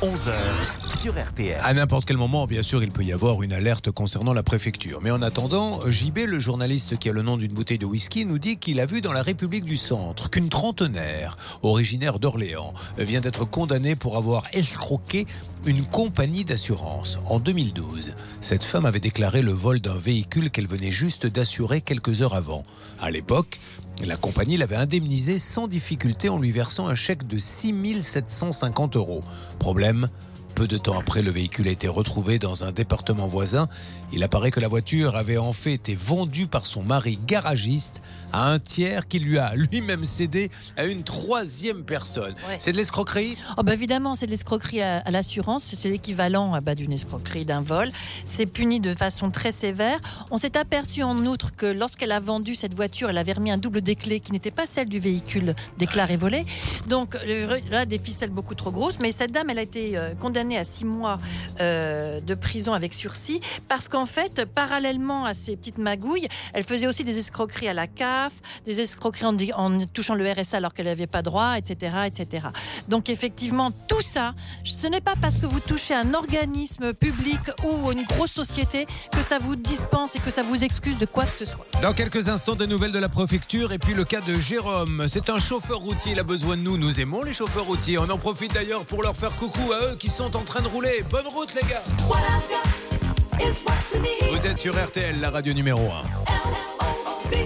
Speaker 2: 11h sur RTL.
Speaker 4: À n'importe quel moment, bien sûr, il peut y avoir une alerte concernant la préfecture. Mais en attendant, JB, le journaliste qui a le nom d'une bouteille de whisky, nous dit qu'il a vu dans la République du Centre qu'une trentenaire, originaire d'Orléans, vient d'être condamnée pour avoir escroqué une compagnie d'assurance. En 2012, cette femme avait déclaré le vol d'un véhicule qu'elle venait juste d'assurer quelques heures avant. À l'époque, la compagnie l'avait indemnisée sans difficulté en lui versant un chèque de 6 750 €. Problème, peu de temps après, le véhicule a été retrouvé dans un département voisin. Il apparaît que la voiture avait en fait été vendue par son mari garagiste à un tiers qui lui a lui-même cédé à une troisième personne. Ouais. C'est de l'escroquerie ?
Speaker 11: Évidemment, c'est de l'escroquerie à l'assurance. C'est l'équivalent d'une escroquerie d'un vol. C'est puni de façon très sévère. On s'est aperçu en outre que lorsqu'elle a vendu cette voiture, elle avait remis un double des clés qui n'était pas celle du véhicule déclaré volé. Donc là, des ficelles beaucoup trop grosses. Mais cette dame, elle a été condamnée à 6 mois de prison avec sursis parce qu'en fait, parallèlement à ces petites magouilles, elle faisait aussi des escroqueries à la CAF, des escroqueries en touchant le RSA alors qu'elle n'avait pas droit, etc., etc. Donc effectivement, tout ça, ce n'est pas parce que vous touchez un organisme public ou une grosse société que ça vous dispense et que ça vous excuse de quoi que ce soit.
Speaker 4: Dans quelques instants, des nouvelles de la préfecture et puis le cas de Jérôme. C'est un chauffeur routier, il a besoin de nous. Nous aimons les chauffeurs routiers. On en profite d'ailleurs pour leur faire coucou à eux qui sont en train de rouler. Bonne route les gars. Vous êtes sur RTL, la radio numéro 1.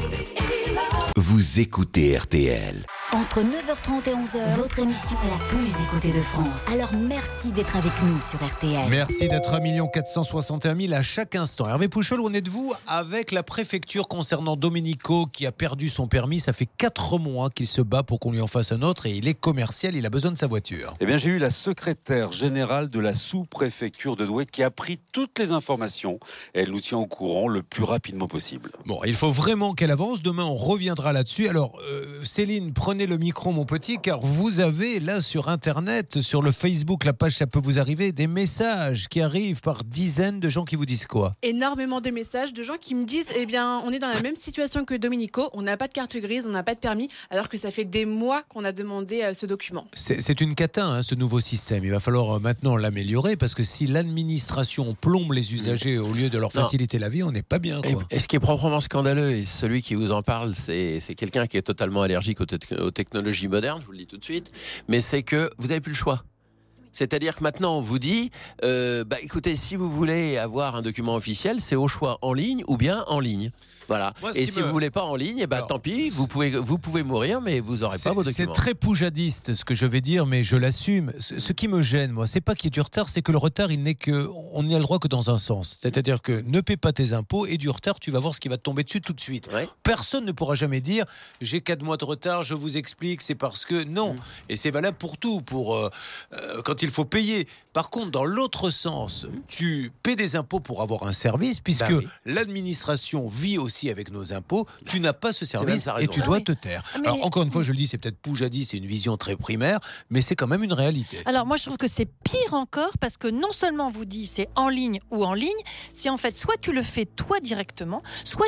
Speaker 2: Vous écoutez RTL.
Speaker 8: Entre 9h30 et 11h, votre émission est la plus écoutée de France. Alors merci d'être avec nous sur RTL.
Speaker 4: Merci d'être 1 461 000 à chaque instant. Hervé Pouchol, où en êtes-vous avec la préfecture concernant Domenico qui a perdu son permis ? Ça fait 4 mois qu'il se bat pour qu'on lui en fasse un autre et il est commercial, il a besoin de sa voiture.
Speaker 16: Eh bien, j'ai eu la secrétaire générale de la sous-préfecture de Douai qui a pris toutes les informations et elle nous tient au courant le plus rapidement possible.
Speaker 4: Bon, il faut vraiment qu'elle avance. Demain, on reviendra là-dessus. Alors, Céline, prenez le micro, mon petit, car vous avez là sur Internet, sur le Facebook, la page Ça peut vous arriver, des messages qui arrivent par dizaines de gens qui vous disent quoi ?
Speaker 12: Énormément de messages de gens qui me disent on est dans la même situation que Domenico, on n'a pas de carte grise, on n'a pas de permis, alors que ça fait des mois qu'on a demandé ce document.
Speaker 4: C'est une cata, ce nouveau système. Il va falloir maintenant l'améliorer parce que si l'administration plombe les usagers au lieu de leur faciliter la vie, on n'est pas bien.
Speaker 9: Et ce qui est proprement scandaleux, et celui qui vous en parle, c'est quelqu'un qui est totalement allergique aux technologies modernes, je vous le dis tout de suite, mais c'est que vous n'avez plus le choix. C'est-à-dire que maintenant on vous dit écoutez, si vous voulez avoir un document officiel, c'est au choix en ligne ou bien en ligne. Voilà. Moi, et si vous voulez pas en ligne, tant pis, vous pouvez mourir, mais vous n'aurez pas vos documents.
Speaker 4: C'est très poujadiste ce que je vais dire, mais je l'assume. Ce qui me gêne, moi, c'est pas qu'il y ait du retard, c'est que le retard, on n'y a le droit que dans un sens. C'est-à-dire que ne paie pas tes impôts et du retard, tu vas voir ce qui va te tomber dessus tout de suite. Ouais. Personne ne pourra jamais dire j'ai 4 mois de retard, je vous explique, c'est parce que non. Et c'est valable pour tout, quand il faut payer. Par contre, dans l'autre sens, tu paies des impôts pour avoir un service, puisque l'administration vit aussi avec nos impôts, tu n'as pas ce service et tu dois te taire. Alors encore une fois, je le dis, c'est peut-être poujadi, c'est une vision très primaire, mais c'est quand même une réalité.
Speaker 11: Alors moi je trouve que c'est pire encore parce que non seulement on vous dit c'est en ligne ou en ligne, c'est en fait soit tu le fais toi directement, soit tu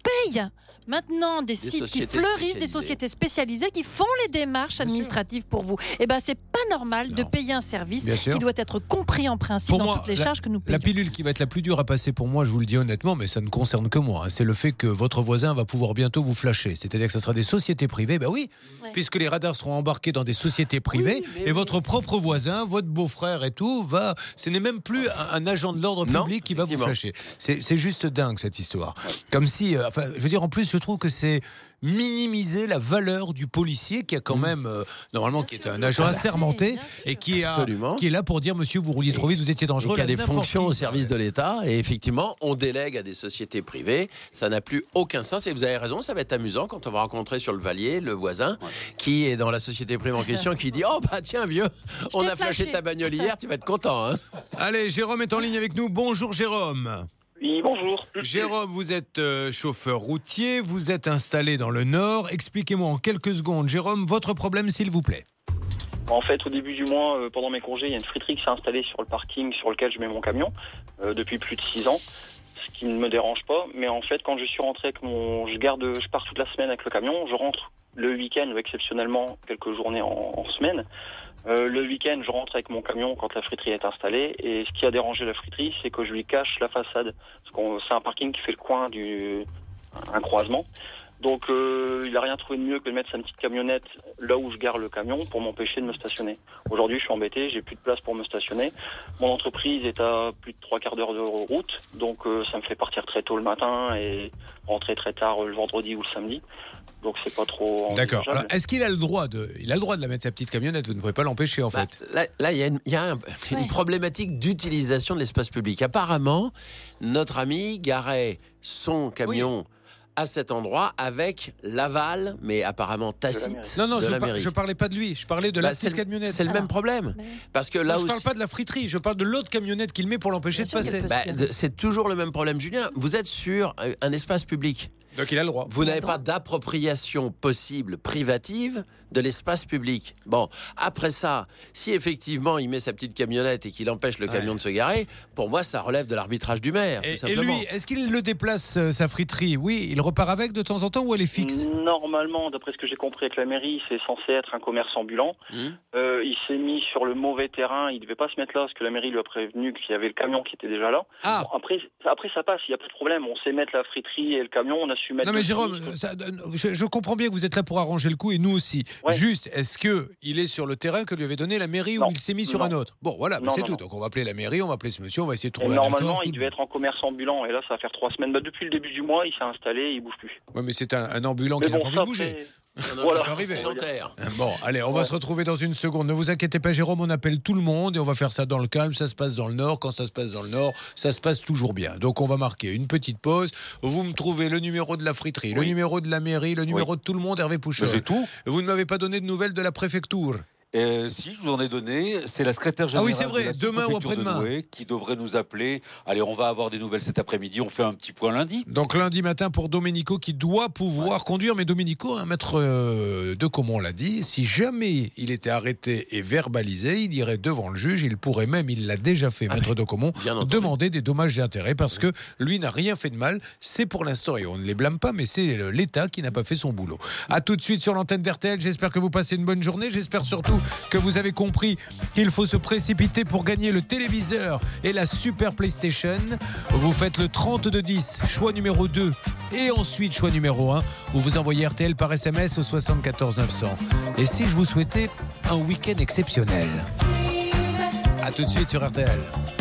Speaker 11: paye maintenant des sites qui fleurissent, des sociétés spécialisées qui font les démarches administratives pour vous. Eh ben, c'est pas normal de payer un service qui doit être compris en principe pour dans toutes les charges que nous payons.
Speaker 4: La pilule qui va être la plus dure à passer pour moi, je vous le dis honnêtement, mais ça ne concerne que moi, c'est le fait que votre voisin va pouvoir bientôt vous flasher. C'est-à-dire que ça sera des sociétés privées, puisque les radars seront embarqués dans des sociétés privées, et votre propre voisin, votre beau-frère et tout, ce n'est même plus un agent de l'ordre public qui va vous flasher. C'est juste dingue cette histoire. Comme si, je veux dire, en plus, je trouve que c'est minimiser la valeur du policier qui a quand même, normalement, qui est un agent assermenté et qui est là pour dire, monsieur, vous rouliez trop vite, vous étiez dangereux.
Speaker 9: Et qui a des fonctions au service de l'État. Et effectivement, on délègue à des sociétés privées. Ça n'a plus aucun sens. Et vous avez raison, ça va être amusant quand on va rencontrer sur le Valier le voisin qui est dans la société privée en question qui dit, oh bah tiens vieux, on a flashé ta bagnole hier, tu vas être content.
Speaker 4: Allez, Jérôme est en ligne avec nous. Bonjour Jérôme.
Speaker 20: Oui, bonjour.
Speaker 4: Jérôme, vous êtes chauffeur routier, vous êtes installé dans le Nord. Expliquez-moi en quelques secondes, Jérôme, votre problème s'il vous plaît.
Speaker 20: En fait, au début du mois, pendant mes congés, il y a une friterie qui s'est installée sur le parking sur lequel je mets mon camion depuis plus de 6 ans, ce qui ne me dérange pas. Mais en fait, quand je suis rentré avec je pars toute la semaine avec le camion, je rentre le week-end ou exceptionnellement quelques journées en semaine. Le week-end, je rentre avec mon camion quand la friterie est installée. Et ce qui a dérangé la friterie, c'est que je lui cache la façade. Parce que c'est un parking qui fait le coin un croisement. Donc, il n'a rien trouvé de mieux que de mettre sa petite camionnette là où je gare le camion pour m'empêcher de me stationner. Aujourd'hui, je suis embêté, j'ai plus de place pour me stationner. Mon entreprise est à plus de 3/4 d'heure de route. Donc, ça me fait partir très tôt le matin et rentrer très tard le vendredi ou le samedi. Donc c'est pas trop.
Speaker 4: D'accord. Alors, est-ce qu'il a le droit de la mettre sa petite camionnette? Vous ne pouvez pas l'empêcher en fait.
Speaker 9: Là, il y a une problématique d'utilisation de l'espace public. Apparemment, notre ami garait son camion à cet endroit avec l'aval, mais apparemment tacite.
Speaker 4: Non,
Speaker 9: de la mairie.
Speaker 4: Je parlais pas de lui. Je parlais de la petite camionnette.
Speaker 9: C'est le même problème. Parce que là
Speaker 4: je parle pas de la friterie. Je parle de l'autre camionnette qu'il met pour l'empêcher de passer.
Speaker 9: C'est toujours le même problème, Julien. Vous êtes sur un espace public.
Speaker 4: Donc il a le droit.
Speaker 9: Vous n'avez pas d'appropriation possible privative de l'espace public. Bon, après ça, si effectivement il met sa petite camionnette et qu'il empêche le camion de se garer, pour moi ça relève de l'arbitrage du maire.
Speaker 4: Et lui, est-ce qu'il le déplace sa friterie? Oui, il repart avec de temps en temps ou elle est fixe?
Speaker 20: Normalement, d'après ce que j'ai compris avec la mairie, c'est censé être un commerce ambulant. Il s'est mis sur le mauvais terrain, il devait pas se mettre là parce que la mairie lui a prévenu qu'il y avait le camion qui était déjà là. Bon, après ça passe, il n'y a pas de problème, on sait mettre la friterie et le camion, on a su mettre...
Speaker 4: Non mais Jérôme, je comprends bien que vous êtes là pour arranger le coup et nous aussi. Juste, est-ce qu'il est sur le terrain que lui avait donné la mairie ou il s'est mis sur un autre? Bon voilà, c'est tout. Donc on va appeler la mairie, on va appeler ce monsieur, on va essayer de trouver un accord.
Speaker 20: Normalement, il devait être en commerce ambulant et là ça va faire 3 semaines. Depuis le début du mois, il s'est installé, il bouge plus.
Speaker 4: Ouais, mais c'est un ambulant qui n'a pas envie de bouger.
Speaker 20: Voilà,
Speaker 4: Bon, allez, on va se retrouver dans une seconde. Ne vous inquiétez pas, Jérôme, on appelle tout le monde et on va faire ça dans le calme. Ça se passe dans le Nord. Quand ça se passe dans le Nord, ça se passe toujours bien. Donc, on va marquer une petite pause. Vous me trouvez le numéro de la friterie, le numéro de la mairie, le numéro de tout le monde, Hervé Pouchol.
Speaker 16: J'ai tout.
Speaker 4: Vous ne m'avez pas donné de nouvelles de la préfecture?
Speaker 16: Si, je vous en ai donné. C'est la secrétaire générale
Speaker 4: c'est vrai,
Speaker 16: de
Speaker 4: demain ou après-demain
Speaker 16: qui devrait nous appeler. Allez, on va avoir des nouvelles cet après-midi. On fait un petit point lundi.
Speaker 4: Donc lundi matin pour Domenico qui doit pouvoir conduire. Mais Domenico, maître de Comont l'a dit, si jamais il était arrêté et verbalisé, il irait devant le juge. Il pourrait même, il l'a déjà fait, maître de Comont, demander des dommages et intérêts parce que lui n'a rien fait de mal. C'est pour l'instant, et on ne les blâme pas, mais c'est l'État qui n'a pas fait son boulot. À tout de suite sur l'antenne d'RTL. J'espère que vous passez une bonne journée. J'espère surtout que vous avez compris qu'il faut se précipiter pour gagner le téléviseur et la Super PlayStation. Vous faites le 3210, choix numéro 2 et ensuite choix numéro 1. Vous envoyez RTL par SMS au 74 900. Et si je vous souhaitais un week-end exceptionnel? A tout de suite sur RTL.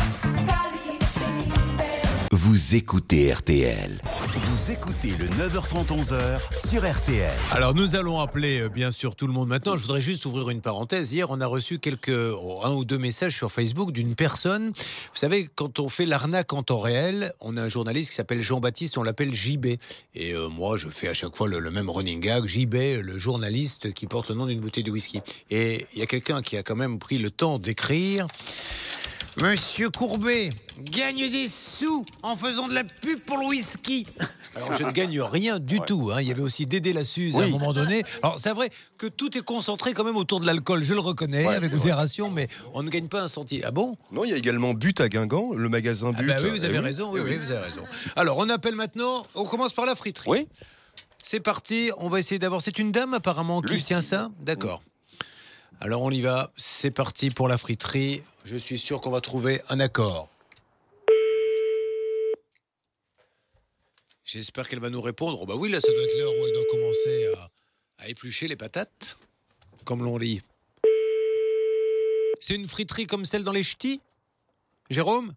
Speaker 2: Vous écoutez RTL. Vous écoutez le 9h30 11h sur RTL.
Speaker 4: Alors nous allons appeler bien sûr tout le monde maintenant. Je voudrais juste ouvrir une parenthèse. Hier on a reçu un ou deux messages sur Facebook d'une personne. Vous savez, quand on fait l'arnaque en temps réel, on a un journaliste qui s'appelle Jean-Baptiste, on l'appelle JB. Et moi je fais à chaque fois le même running gag, JB, le journaliste qui porte le nom d'une bouteille de whisky. Et il y a quelqu'un qui a quand même pris le temps d'écrire: Monsieur Courbet gagne des sous en faisant de la pub pour le whisky. Alors, je ne gagne rien du tout. Hein. Il y avait aussi Dédé la Suze à un moment donné. Alors, c'est vrai que tout est concentré quand même autour de l'alcool. Je le reconnais avec modération, mais on ne gagne pas un centime. Ah bon?
Speaker 6: Non, il y a également But à Guingamp, le magasin But.
Speaker 4: Oui, vous avez raison. Oui, vous avez raison. Alors, on appelle maintenant. On commence par la friterie.
Speaker 16: Oui.
Speaker 4: C'est parti. On va essayer d'avoir. C'est une dame apparemment qui tient ça. D'accord. Alors, on y va. C'est parti pour la friterie. Je suis sûr qu'on va trouver un accord. J'espère qu'elle va nous répondre. Oh bah oui, là, ça doit être l'heure où elle doit commencer à éplucher les patates, comme l'on lit. C'est une friterie comme celle dans les ch'tis, Jérôme?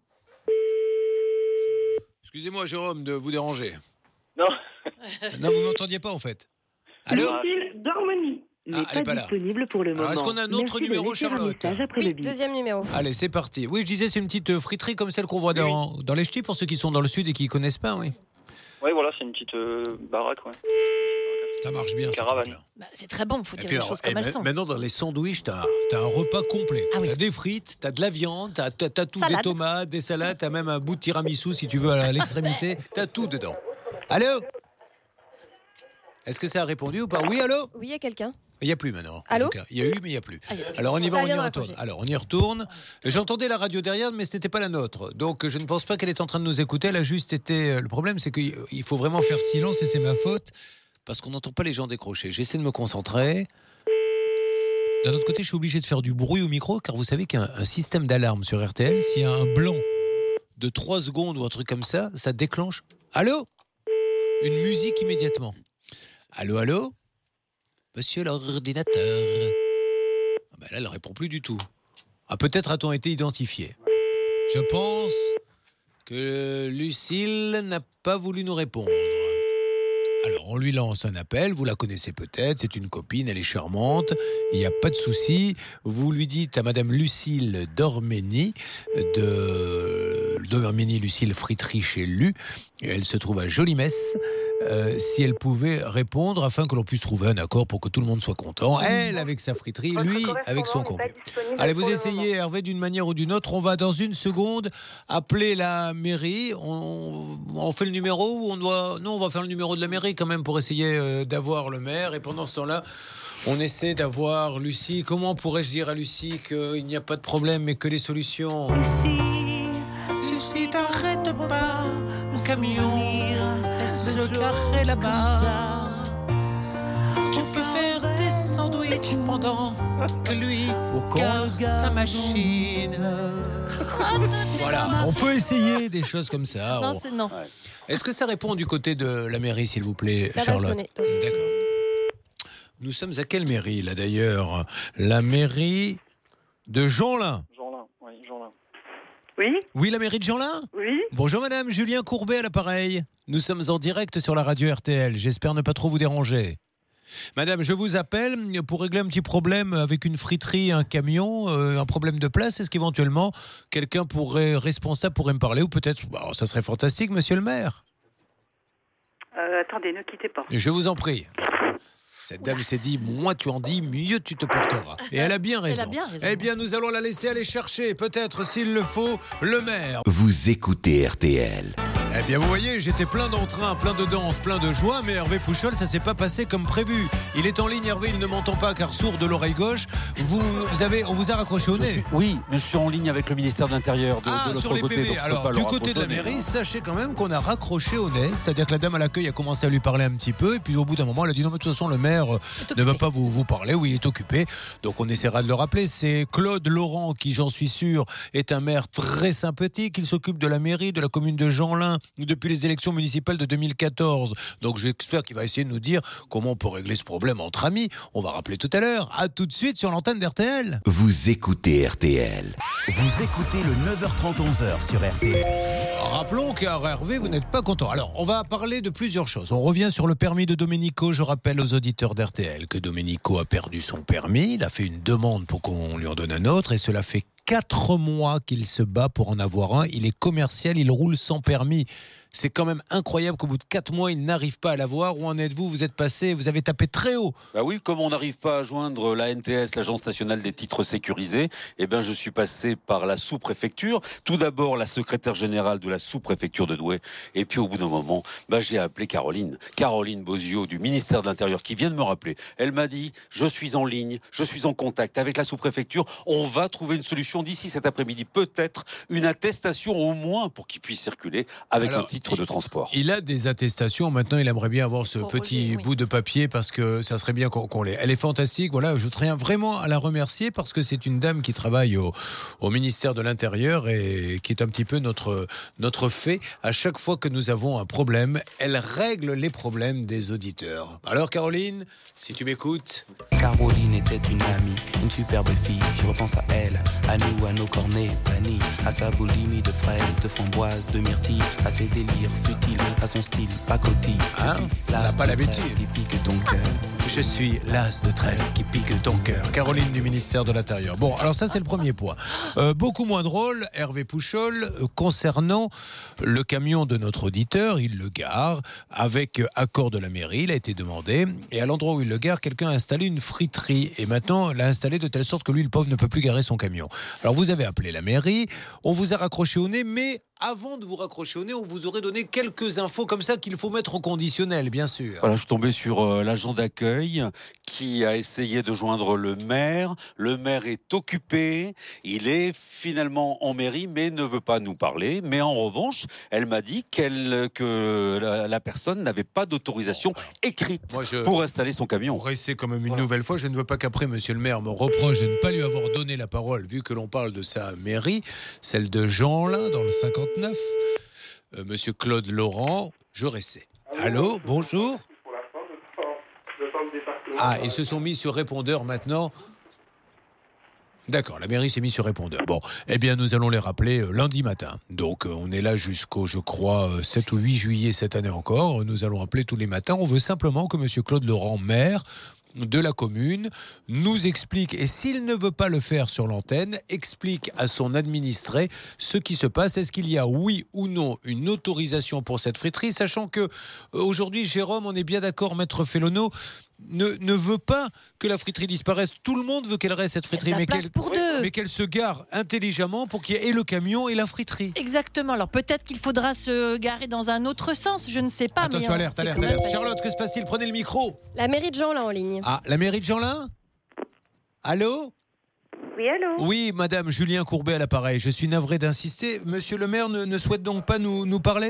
Speaker 4: Excusez-moi, Jérôme, de vous déranger.
Speaker 15: Non.
Speaker 4: Non, vous m'entendiez pas, en fait. Allô?
Speaker 14: d'harmonie.
Speaker 4: Elle n'est pas là.
Speaker 14: Disponible pour le moment.
Speaker 4: Alors, est-ce qu'on a un autre numéro, Charlotte?
Speaker 5: Oui, deuxième numéro.
Speaker 4: Allez, c'est parti. Oui, je disais, c'est une petite friterie comme celle qu'on voit dans les ch'tis, pour ceux qui sont dans le sud et qui ne connaissent pas, oui.
Speaker 20: Oui, voilà, c'est une petite baraque, ouais.
Speaker 4: Ça marche bien.
Speaker 20: Caravane.
Speaker 11: C'est très bon, il faut dire les choses comme elles sont.
Speaker 4: Maintenant, dans les sandwichs, t'as un repas complet. T'as des frites, t'as de la viande, t'as tout,
Speaker 11: Salade.
Speaker 4: des tomates, des salades, t'as même un bout de tiramisu si tu veux à l'extrémité. T'as tout dedans. Allô? Est-ce que ça a répondu ou pas? Oui, allô?
Speaker 5: Oui, il y a quelqu'un.
Speaker 4: Il n'y a plus maintenant.
Speaker 5: Allô?
Speaker 4: Il y a eu, mais il n'y a plus. Alors on y va, on y retourne. Alors on y retourne. J'entendais la radio derrière, mais ce n'était pas la nôtre. Donc je ne pense pas qu'elle est en train de nous écouter. Elle a juste été. Le problème, c'est qu'il faut vraiment faire silence et c'est ma faute parce qu'on n'entend pas les gens décrocher. J'essaie de me concentrer. D'un autre côté, je suis obligé de faire du bruit au micro car vous savez qu'il y a un système d'alarme sur RTL. S'il y a un blanc de 3 secondes ou un truc comme ça, ça déclenche. Allô? Une musique immédiatement. Allô, allô? Monsieur l'ordinateur. Là, elle ne répond plus du tout. Peut-être a-t-on été identifié. Je pense que Lucille n'a pas voulu nous répondre. Alors, on lui lance un appel. Vous la connaissez peut-être. C'est une copine, elle est charmante. Il n'y a pas de souci. Vous lui dites à Madame Lucille Dormény de Dormény Lucille Friterie chez Lu. Elle se trouve à Jolimès. Si elle pouvait répondre afin que l'on puisse trouver un accord pour que tout le monde soit content. Elle avec sa friterie, lui avec son combier. Allez, vous essayez, Hervé, d'une manière ou d'une autre. On va dans une seconde appeler la mairie. On fait le numéro ou on doit... Non, on va faire le numéro de la mairie quand même pour essayer d'avoir le maire. Et pendant ce temps-là, on essaie d'avoir Lucie. Comment pourrais-je dire à Lucie qu'il n'y a pas de problème mais que les solutions... Lucie, t'arrête pas mon camion. Laisse-le carré là-bas. Tu peux faire des sandwichs pendant que lui garde sa machine. Voilà, on peut essayer des choses comme ça.
Speaker 11: Non, c'est non.
Speaker 4: Est-ce que ça répond du côté de la mairie, s'il vous plaît,
Speaker 5: ça
Speaker 4: Charlotte?
Speaker 5: va sonner.
Speaker 4: D'accord. Nous sommes à quelle mairie, là, d'ailleurs? La mairie de Jeanlin.
Speaker 19: Oui?
Speaker 4: Oui, la mairie de Jeanlin?
Speaker 19: Oui.
Speaker 4: Bonjour madame, Julien Courbet à l'appareil. Nous sommes en direct sur la radio RTL. J'espère ne pas trop vous déranger. Madame, je vous appelle pour régler un petit problème avec une friterie, un camion, un problème de place. Est-ce qu'éventuellement quelqu'un responsable pourrait me parler? Ou peut-être, ça serait fantastique, monsieur le maire.
Speaker 19: Attendez, ne quittez pas.
Speaker 4: Je vous en prie. Cette dame s'est dit, moins tu en dis, mieux tu te porteras. Et elle a bien raison. Eh bien, nous allons la laisser aller chercher, peut-être, s'il le faut, le maire.
Speaker 2: Vous écoutez RTL.
Speaker 4: Eh bien, vous voyez, j'étais plein d'entrain, plein de danse, plein de joie, mais Hervé Pouchol, ça s'est pas passé comme prévu. Il est en ligne, Hervé, il ne m'entend pas car sourd de l'oreille gauche. On vous a raccroché au nez.
Speaker 16: Oui, mais je suis en ligne avec le ministère de l'Intérieur de l'autre
Speaker 4: sur les
Speaker 16: côté.
Speaker 4: PV. Alors, du côté de la mairie, sachez quand même qu'on a raccroché au nez. C'est-à-dire que la dame à l'accueil a commencé à lui parler un petit peu, et puis au bout d'un moment, elle a dit non, mais de toute façon, le maire ne va pas vous parler. Oui, il est occupé. Donc, on essaiera de le rappeler. C'est Claude Laurent qui, j'en suis sûr, est un maire très sympathique. Il s'occupe de la mairie, de la commune de Jeanlin, depuis les élections municipales de 2014. Donc j'espère qu'il va essayer de nous dire comment on peut régler ce problème entre amis. On va rappeler tout à l'heure. À tout de suite sur l'antenne d'RTL.
Speaker 2: Vous écoutez RTL. Vous écoutez le 9h30 11h sur RTL.
Speaker 4: Rappelons qu'à Hervé, vous n'êtes pas content. Alors, on va parler de plusieurs choses. On revient sur le permis de Domenico. Je rappelle aux auditeurs d'RTL que Domenico a perdu son permis. Il a fait une demande pour qu'on lui en donne un autre et cela fait 4 mois qu'il se bat pour en avoir un. Il est commercial, il roule sans permis. C'est quand même incroyable qu'au bout de 4 mois, il n'arrive pas à l'avoir. Où en êtes-vous ? Vous êtes passé, vous avez tapé très haut.
Speaker 16: Bah oui, comme on n'arrive pas à joindre la NTS, l'Agence nationale des titres sécurisés, eh ben je suis passé par la sous-préfecture. Tout d'abord, la secrétaire générale de la sous-préfecture de Douai. Et puis au bout d'un moment, j'ai appelé Caroline Bozio du ministère de l'Intérieur qui vient de me rappeler. Elle m'a dit, je suis en ligne, je suis en contact avec la sous-préfecture. On va trouver une solution d'ici cet après-midi. Peut-être une attestation au moins pour qu'il puisse circuler avec un titre de transport.
Speaker 4: Il a des attestations. Maintenant, il aimerait bien avoir ce petit bout de papier parce que ça serait bien qu'on l'ait. Elle est fantastique. Voilà, je tiens vraiment à la remercier parce que c'est une dame qui travaille au ministère de l'Intérieur et qui est un petit peu notre fée. À chaque fois que nous avons un problème, elle règle les problèmes des auditeurs. Alors, Caroline, si tu m'écoutes.
Speaker 21: Caroline était une amie, une superbe fille. Je repense à elle, à nous, à nos cornets, vanille, à sa boulimie de fraises, de framboises, de myrtilles, à ses délires futiles, à son style pacotille.
Speaker 4: On n'a pas l'habitude.
Speaker 21: Qui pique ton cœur.
Speaker 4: Je suis l'as de trèfle qui pique ton cœur. Caroline du ministère de l'Intérieur. Bon, alors ça c'est le premier point. Beaucoup moins drôle, Hervé Pouchol, concernant le camion de notre auditeur, il le gare avec accord de la mairie, il a été demandé, et à l'endroit où il le gare, quelqu'un a installé une friterie, et maintenant l'a installé de telle sorte que lui, le pauvre, ne peut plus garer son camion. Alors vous avez appelé la mairie, on vous a raccroché au nez, mais avant de vous raccrocher au nez, on vous aurait donné quelques infos comme ça qu'il faut mettre au conditionnel, bien sûr.
Speaker 16: Voilà, je suis tombé sur l'agent d'accueil qui a essayé de joindre le maire. Le maire est occupé. Il est finalement en mairie, mais ne veut pas nous parler. Mais en revanche, elle m'a dit que la personne n'avait pas d'autorisation écrite pour installer son camion.
Speaker 4: Pour essayer quand même une nouvelle fois, je ne veux pas qu'après, monsieur le maire me reproche de ne pas lui avoir donné la parole, vu que l'on parle de sa mairie, celle de Jeanlin, dans le 59. Monsieur Claude Laurent, je réessaie. Allô, bonjour. Ah, ils se sont mis sur répondeur maintenant. D'accord, la mairie s'est mise sur répondeur. Bon, eh bien, nous allons les rappeler lundi matin. Donc, on est là jusqu'au, je crois, 7 ou 8 juillet cette année encore. Nous allons appeler tous les matins. On veut simplement que monsieur Claude Laurent, maire de la commune, nous explique, et s'il ne veut pas le faire sur l'antenne, explique à son administré ce qui se passe. Est-ce qu'il y a, oui ou non, une autorisation pour cette friterie, sachant que aujourd'hui, Jérôme, on est bien d'accord, maître Félono, ne veut pas que la friterie disparaisse. Tout le monde veut qu'elle reste, cette friterie, mais qu'elle se gare intelligemment pour qu'il y ait et le camion et la friterie.
Speaker 11: Exactement. Alors peut-être qu'il faudra se garer dans un autre sens, je ne sais pas.
Speaker 4: Attention, alerte. Charlotte, que se passe-t-il ? Prenez le micro.
Speaker 5: La mairie de Jeanlin en ligne.
Speaker 4: Ah, la mairie de Jeanlin ? Allô ?
Speaker 19: Oui, allô ?
Speaker 4: Oui, madame, Julien Courbet à l'appareil. Je suis navré d'insister. Monsieur le maire ne souhaite donc pas nous parler ?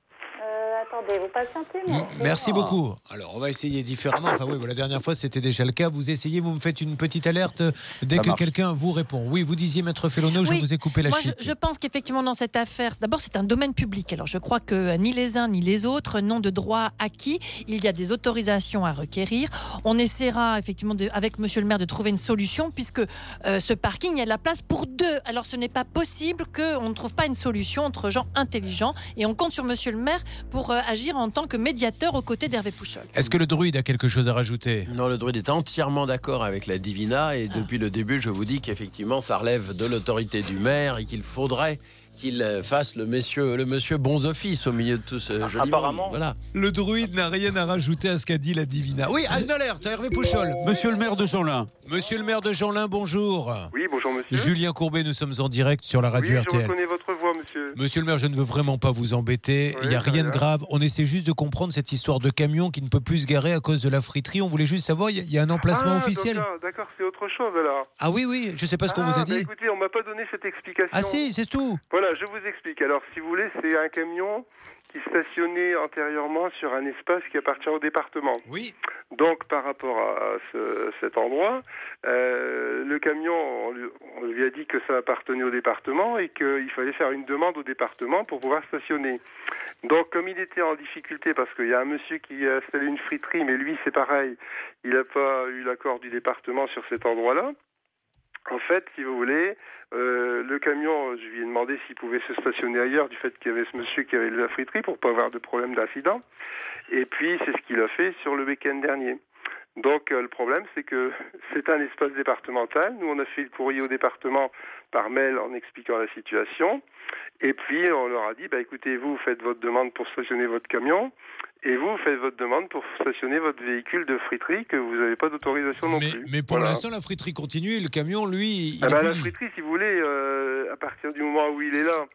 Speaker 19: Attendez, vous patientez.
Speaker 4: Merci beaucoup. Alors, on va essayer différemment. Enfin, oui, la dernière fois, c'était déjà le cas. Vous essayez, vous me faites une petite alerte dès que quelqu'un vous répond. Oui, vous disiez, maître Félono, je vous ai coupé la chute.
Speaker 11: Je pense qu'effectivement, dans cette affaire, d'abord, c'est un domaine public. Alors, je crois que ni les uns ni les autres n'ont de droit acquis. Il y a des autorisations à requérir. On essaiera, effectivement, avec monsieur le maire, de trouver une solution, puisque ce parking, il y a de la place pour 2. Alors, ce n'est pas possible qu'on ne trouve pas une solution entre gens intelligents. Et on compte sur monsieur le maire pour agir en tant que médiateur aux côtés d'Hervé Pouchol.
Speaker 4: Est-ce que le druide a quelque chose à rajouter ?
Speaker 9: Non, le druide est entièrement d'accord avec la Divina et depuis le début, je vous dis qu'effectivement, ça relève de l'autorité du maire et qu'il faudrait qu'il fasse le monsieur bons offices au milieu de tout ce joli
Speaker 20: apparemment.
Speaker 9: monde. Voilà.
Speaker 4: Le druide n'a rien à rajouter à ce qu'a dit la Divina. Oui, une alerte, Hervé Pouchol.
Speaker 16: Monsieur le maire de Jeanlin.
Speaker 4: Monsieur le maire de Jeanlin, bonjour.
Speaker 22: Oui, bonjour monsieur.
Speaker 4: Julien Courbet, nous sommes en direct sur la radio RTL.
Speaker 22: Oui, je reconnais votre voix, monsieur.
Speaker 4: Monsieur le maire, je ne veux vraiment pas vous embêter. Il n'y a rien de grave. On essaie juste de comprendre cette histoire de camion qui ne peut plus se garer à cause de la friterie. On voulait juste savoir, il y a un emplacement officiel.
Speaker 22: D'accord, c'est autre chose alors.
Speaker 4: Ah oui, je ne sais pas ce qu'on vous a dit.
Speaker 22: Écoutez, on m'a pas donné cette explication.
Speaker 4: Ah si, c'est tout.
Speaker 22: Voilà, je vous explique. Alors, si vous voulez, c'est un camion qui stationnait antérieurement sur un espace qui appartient au département.
Speaker 4: Oui.
Speaker 22: Donc, par rapport à cet endroit, le camion, on lui a dit que ça appartenait au département et qu'il fallait faire une demande au département pour pouvoir stationner. Donc, comme il était en difficulté, parce qu'il y a un monsieur qui a installé une friterie, mais lui, c'est pareil, il n'a pas eu l'accord du département sur cet endroit-là. En fait, si vous voulez, le camion, je lui ai demandé s'il pouvait se stationner ailleurs du fait qu'il y avait ce monsieur qui avait la friterie pour pas avoir de problème d'incident. Et puis, c'est ce qu'il a fait sur le week-end dernier. Donc le problème, c'est que c'est un espace départemental. Nous, on a fait le courrier au département par mail en expliquant la situation. Et puis, on leur a dit, écoutez, vous faites votre demande pour stationner votre camion. Et vous faites votre demande pour stationner votre véhicule de friterie que vous n'avez pas d'autorisation non plus.
Speaker 4: Mais pour l'instant, la friterie continue et le camion, lui, il
Speaker 22: la friterie, si vous voulez, à partir du moment où il est là,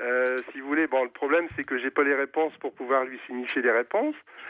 Speaker 22: si vous voulez, le problème, c'est que j'ai pas les réponses pour pouvoir lui signifier les réponses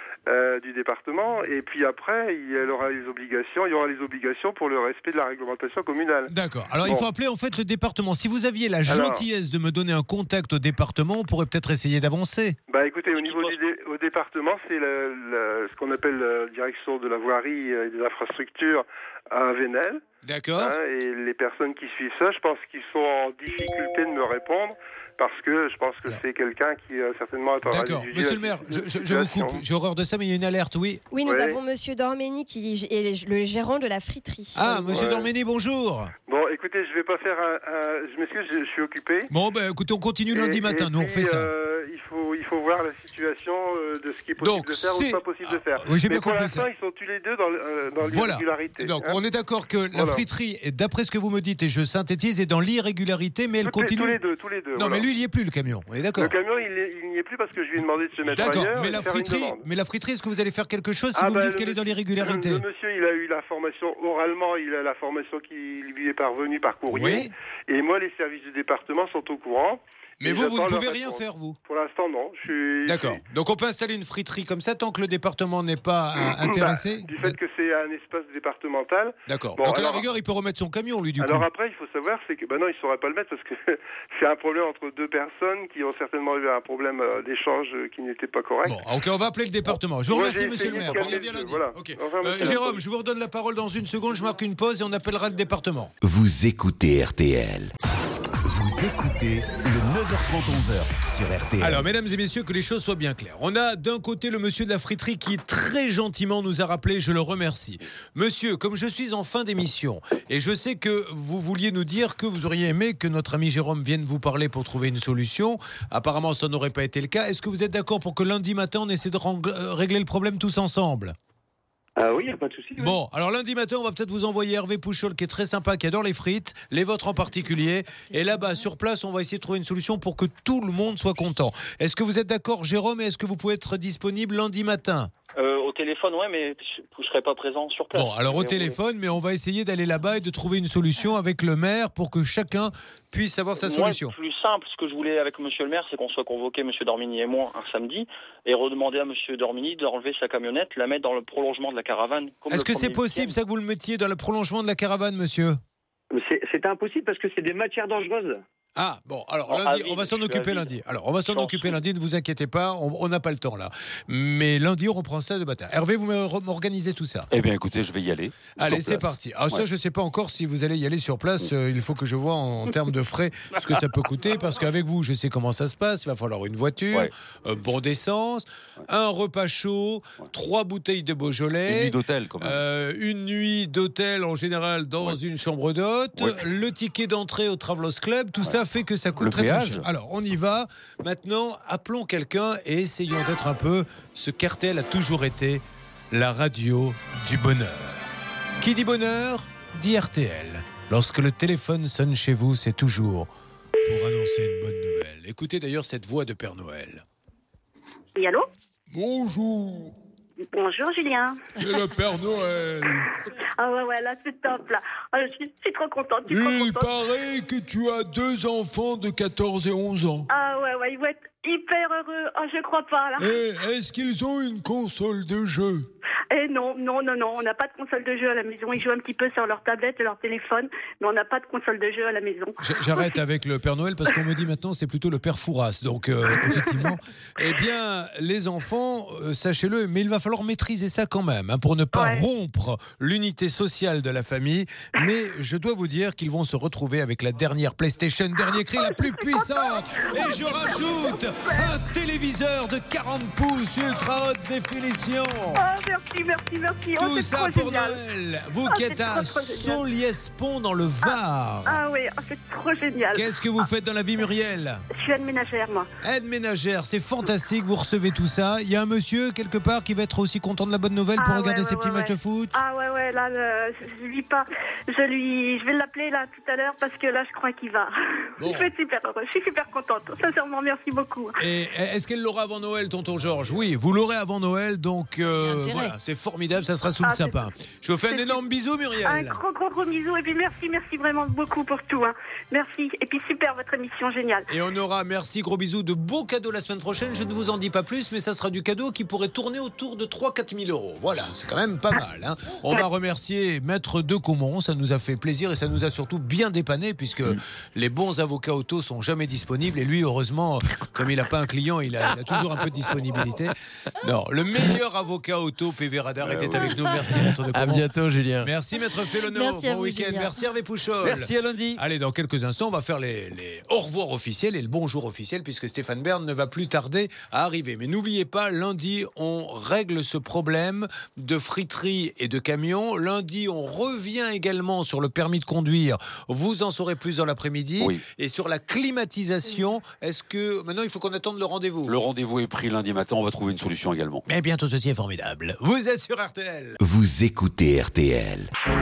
Speaker 22: du département. Et puis après, il y aura les obligations pour le respect de la réglementation communale.
Speaker 4: D'accord. Alors, il faut appeler en fait le département. Si vous aviez la gentillesse de me donner un contact au département, on pourrait peut-être essayer d'avancer.
Speaker 22: Écoutez, au niveau au département, c'est ce qu'on appelle la direction de la voirie et des infrastructures à Venelle.
Speaker 4: D'accord.
Speaker 22: Et les personnes qui suivent ça, je pense qu'ils sont en difficulté de me répondre parce que je pense que c'est quelqu'un qui certainement attendra.
Speaker 4: D'accord. Monsieur le maire, je vous coupe. J'ai horreur de ça, mais il y a une alerte, oui.
Speaker 5: Oui, nous avons Monsieur Dormény qui est le gérant de la friterie.
Speaker 4: Ah, Monsieur Dormény, bonjour.
Speaker 22: Bon, écoutez, je vais pas faire je m'excuse, je suis occupé.
Speaker 4: Bon, écoutez, on continue lundi matin. Nous, on fait ça.
Speaker 22: Il faut voir la situation de ce qui est possible de faire ou pas possible de faire.
Speaker 4: Oui, j'ai bien compris
Speaker 22: ça. Pour l'instant, ils sont tous les deux dans l'irrégularité.
Speaker 4: Donc, on est d'accord que la friterie, d'après ce que vous me dites, et je synthétise, est dans l'irrégularité, mais elle continue.
Speaker 22: Tous les deux.
Speaker 4: Non, mais lui, il n'y est plus, le camion. On est d'accord.
Speaker 22: Le camion, il n'y est plus parce que je lui ai demandé de se mettre ailleurs.
Speaker 4: D'accord, mais la friterie, est-ce que vous allez faire quelque chose si vous me dites qu'elle est dans l'irrégularité?
Speaker 22: Le monsieur, il a eu l'information oralement, il a l'information qui lui est parvenue par courrier. Oui. Et moi, les services du département sont au courant.
Speaker 4: Mais vous ne pouvez rien faire, vous?
Speaker 22: Pour l'instant, non.
Speaker 4: D'accord. Donc, on peut installer une friterie comme ça tant que le département n'est pas intéressé?
Speaker 22: Du fait que c'est un espace départemental.
Speaker 4: D'accord. Donc, à la rigueur, il peut remettre son camion, lui, du coup.
Speaker 22: Alors après, il faut savoir, c'est que, non, il ne saurait pas le mettre parce que c'est un problème entre deux personnes qui ont certainement eu un problème d'échange qui n'était pas correct.
Speaker 4: Bon, ok, on va appeler le département. Je vous remercie, monsieur le maire. On y revient lundi. Voilà. Okay. Jérôme, je vous redonne la parole dans une seconde. Je marque une pause et on appellera le département.
Speaker 2: Vous écoutez RTL. Vous écoutez le 9h30 11h sur RTL.
Speaker 4: Alors, mesdames et messieurs, que les choses soient bien claires. On a d'un côté le monsieur de la friterie qui très gentiment nous a rappelé, je le remercie. Monsieur, comme je suis en fin d'émission et je sais que vous vouliez nous dire que vous auriez aimé que notre ami Jérôme vienne vous parler pour trouver une solution. Apparemment, ça n'aurait pas été le cas. Est-ce que vous êtes d'accord pour que lundi matin, on essaie de régler le problème tous ensemble ?
Speaker 15: Oui, il n'y a pas de souci.
Speaker 4: Bon, alors lundi matin, on va peut-être vous envoyer Hervé Pouchol, qui est très sympa, qui adore les frites, les vôtres en particulier. Et là-bas, sur place, on va essayer de trouver une solution pour que tout le monde soit content. Est-ce que vous êtes d'accord, Jérôme, et est-ce que vous pouvez être disponible lundi matin ?
Speaker 20: Au téléphone, ouais, mais je ne serai pas présent sur place.
Speaker 4: Bon, alors au téléphone, mais on va essayer d'aller là-bas et de trouver une solution avec le maire pour que chacun puisse avoir sa solution.
Speaker 20: Le plus simple, ce que je voulais avec monsieur le maire, c'est qu'on soit convoqué, monsieur Dormigny et moi, un samedi, et redemander à monsieur Dormigny d'enlever sa camionnette, la mettre dans le prolongement de la caravane.
Speaker 4: Est-ce que c'est possible, ça, que vous le mettiez dans le prolongement de la caravane, monsieur ?
Speaker 15: C'est impossible parce que c'est des matières dangereuses.
Speaker 4: Ah, bon, alors lundi, on va s'en occuper lundi. Alors, on va s'en occuper lundi, ne vous inquiétez pas, on n'a pas le temps là. Mais lundi, on reprend ça de matin. Hervé, vous m'organisez tout ça.
Speaker 16: Eh bien, écoutez, je vais y aller.
Speaker 4: Allez, c'est parti. Alors, ça, je ne sais pas encore si vous allez y aller sur place. Il faut que je vois en termes de frais ce que ça peut coûter. Parce qu'avec vous, je sais comment ça se passe. Il va falloir une voiture, bon d'essence, un repas chaud, 3 bouteilles de Beaujolais.
Speaker 16: Une nuit d'hôtel, quand même.
Speaker 4: Une nuit d'hôtel, en général, dans une chambre d'hôte. Le ticket d'entrée au Travelers Club. Tout ça fait que ça coûte très cher. Alors, on y va. Maintenant, appelons quelqu'un et essayons d'être un peu ce qu'RTL a toujours été, la radio du bonheur. Qui dit bonheur, dit RTL. Lorsque le téléphone sonne chez vous, c'est toujours pour annoncer une bonne nouvelle. Écoutez d'ailleurs cette voix de Père Noël.
Speaker 1: Oui, allô ?
Speaker 4: Bonjour.
Speaker 1: Bonjour Julien.
Speaker 4: C'est le Père Noël.
Speaker 1: Ah ouais, là c'est top là. Ah, je suis trop contente.
Speaker 4: Il paraît que tu as 2 enfants de 14 et 11 ans.
Speaker 1: Ah ouais, ils vont être hyper heureux. Ah, je crois pas là.
Speaker 4: Et est-ce qu'ils ont une console de jeu ?
Speaker 1: Non, on n'a pas de console de jeu à la maison. Ils jouent un petit peu sur leur tablette et leur téléphone, mais on n'a pas de console de jeu à la maison.
Speaker 4: J'arrête avec le Père Noël parce qu'on me dit maintenant c'est plutôt le Père Fouras. Donc effectivement, eh bien les enfants, sachez-le, mais il va falloir maîtriser ça quand même pour ne pas rompre l'unité sociale de la famille. Mais je dois vous dire qu'ils vont se retrouver avec la dernière PlayStation, dernier cri, la plus puissante. Et je rajoute un téléviseur de 40 pouces ultra haute définition.
Speaker 1: Oh, merci merci.
Speaker 4: Tout
Speaker 1: c'est
Speaker 4: ça
Speaker 1: trop
Speaker 4: pour
Speaker 1: génial.
Speaker 4: Noël. Vous qui êtes à Sauliès-Pont dans le Var.
Speaker 1: Ah oui, c'est trop génial.
Speaker 4: Qu'est-ce que vous faites dans la vie, Muriel?
Speaker 1: Je suis aide-ménagère, moi.
Speaker 4: Aide-ménagère, c'est fantastique, vous recevez tout ça. Il y a un monsieur quelque part qui va être aussi content de la bonne nouvelle pour regarder ses petits matchs de foot.
Speaker 1: Ah ouais, là, je vis pas. Je vais l'appeler là tout à l'heure parce que là, je crois qu'il va.
Speaker 4: Bon.
Speaker 1: Je vais être super heureux, je suis super contente. Sincèrement, merci beaucoup.
Speaker 4: Et est-ce qu'elle l'aura avant Noël, tonton Georges? Oui, vous l'aurez avant Noël, donc voilà, c'est formidable, ça sera sous le sapin. Je vous fais un énorme bisou, Muriel.
Speaker 1: Un gros bisou, et puis merci vraiment beaucoup pour tout. Hein. Merci, et puis super votre émission, géniale.
Speaker 4: Et on aura, merci, gros bisous, de beaux cadeaux la semaine prochaine. Je ne vous en dis pas plus, mais ça sera du cadeau qui pourrait tourner autour de 3-4 000 euros. Voilà, c'est quand même pas mal. Hein. On va remercier Maître de Caumont, ça nous a fait plaisir et ça nous a surtout bien dépanné puisque les bons avocats auto sont jamais disponibles et lui, heureusement, comme il n'a pas un client, il a toujours un peu de disponibilité. Non, le meilleur avocat auto, PV Radar, était avec nous. Merci, Maître de Caumont.
Speaker 9: À bientôt, Julien.
Speaker 4: Merci, Maître Félono.
Speaker 11: Merci
Speaker 4: bon week-end.
Speaker 11: Julien.
Speaker 4: Merci, Hervé Pouchol.
Speaker 16: Merci, à lundi.
Speaker 4: Allez, dans quelques instants, on va faire les au revoir officiels et le bonjour officiel puisque Stéphane Bern ne va plus tarder à arriver. Mais n'oubliez pas, lundi, on règle ce problème de friterie et de camions. Lundi, on revient également sur le permis de conduire. Vous en saurez plus dans l'après-midi.
Speaker 16: Oui.
Speaker 4: Et sur la climatisation, est-ce que maintenant, il faut qu'on attende le rendez-vous?
Speaker 16: Le rendez-vous est pris lundi matin, on va trouver une solution également.
Speaker 4: Mais bien, tout ceci est formidable. Vous êtes sur RTL.
Speaker 2: Vous écoutez RTL.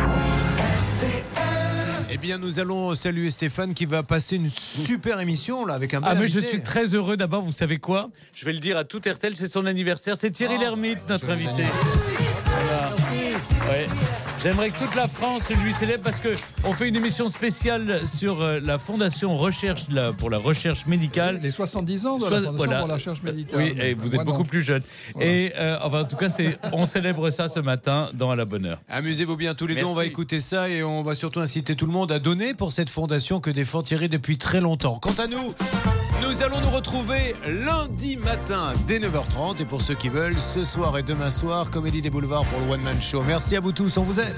Speaker 4: Eh bien, nous allons saluer Stéphane qui va passer une super émission là, avec un bel
Speaker 3: mais je
Speaker 4: invité.
Speaker 3: suis très heureux. D'abord, vous savez quoi? Je vais le dire à tout RTL, c'est son anniversaire. C'est Thierry Lhermitte, notre invité. Voilà. Ouais. J'aimerais que toute la France lui célèbre parce qu'on fait une émission spéciale sur la Fondation Recherche pour la recherche médicale.
Speaker 13: Les 70 ans de la Fondation pour la recherche médicale.
Speaker 3: Oui, et vous êtes beaucoup plus jeune. Voilà. Et en tout cas, on célèbre ça ce matin dans À la bonne heure.
Speaker 4: Amusez-vous bien tous les deux,
Speaker 3: Merci.
Speaker 4: on va écouter ça et on va surtout inciter tout le monde à donner pour cette fondation que défend Thierry depuis très longtemps. Quant à nous, nous allons nous retrouver lundi matin dès 9h30 et pour ceux qui veulent, ce soir et demain soir, Comédie des Boulevards pour le One Man Show. Merci à vous tous, on vous aime.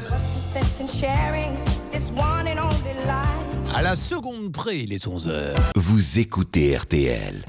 Speaker 4: À la seconde près, il est 11h.
Speaker 2: Vous écoutez RTL.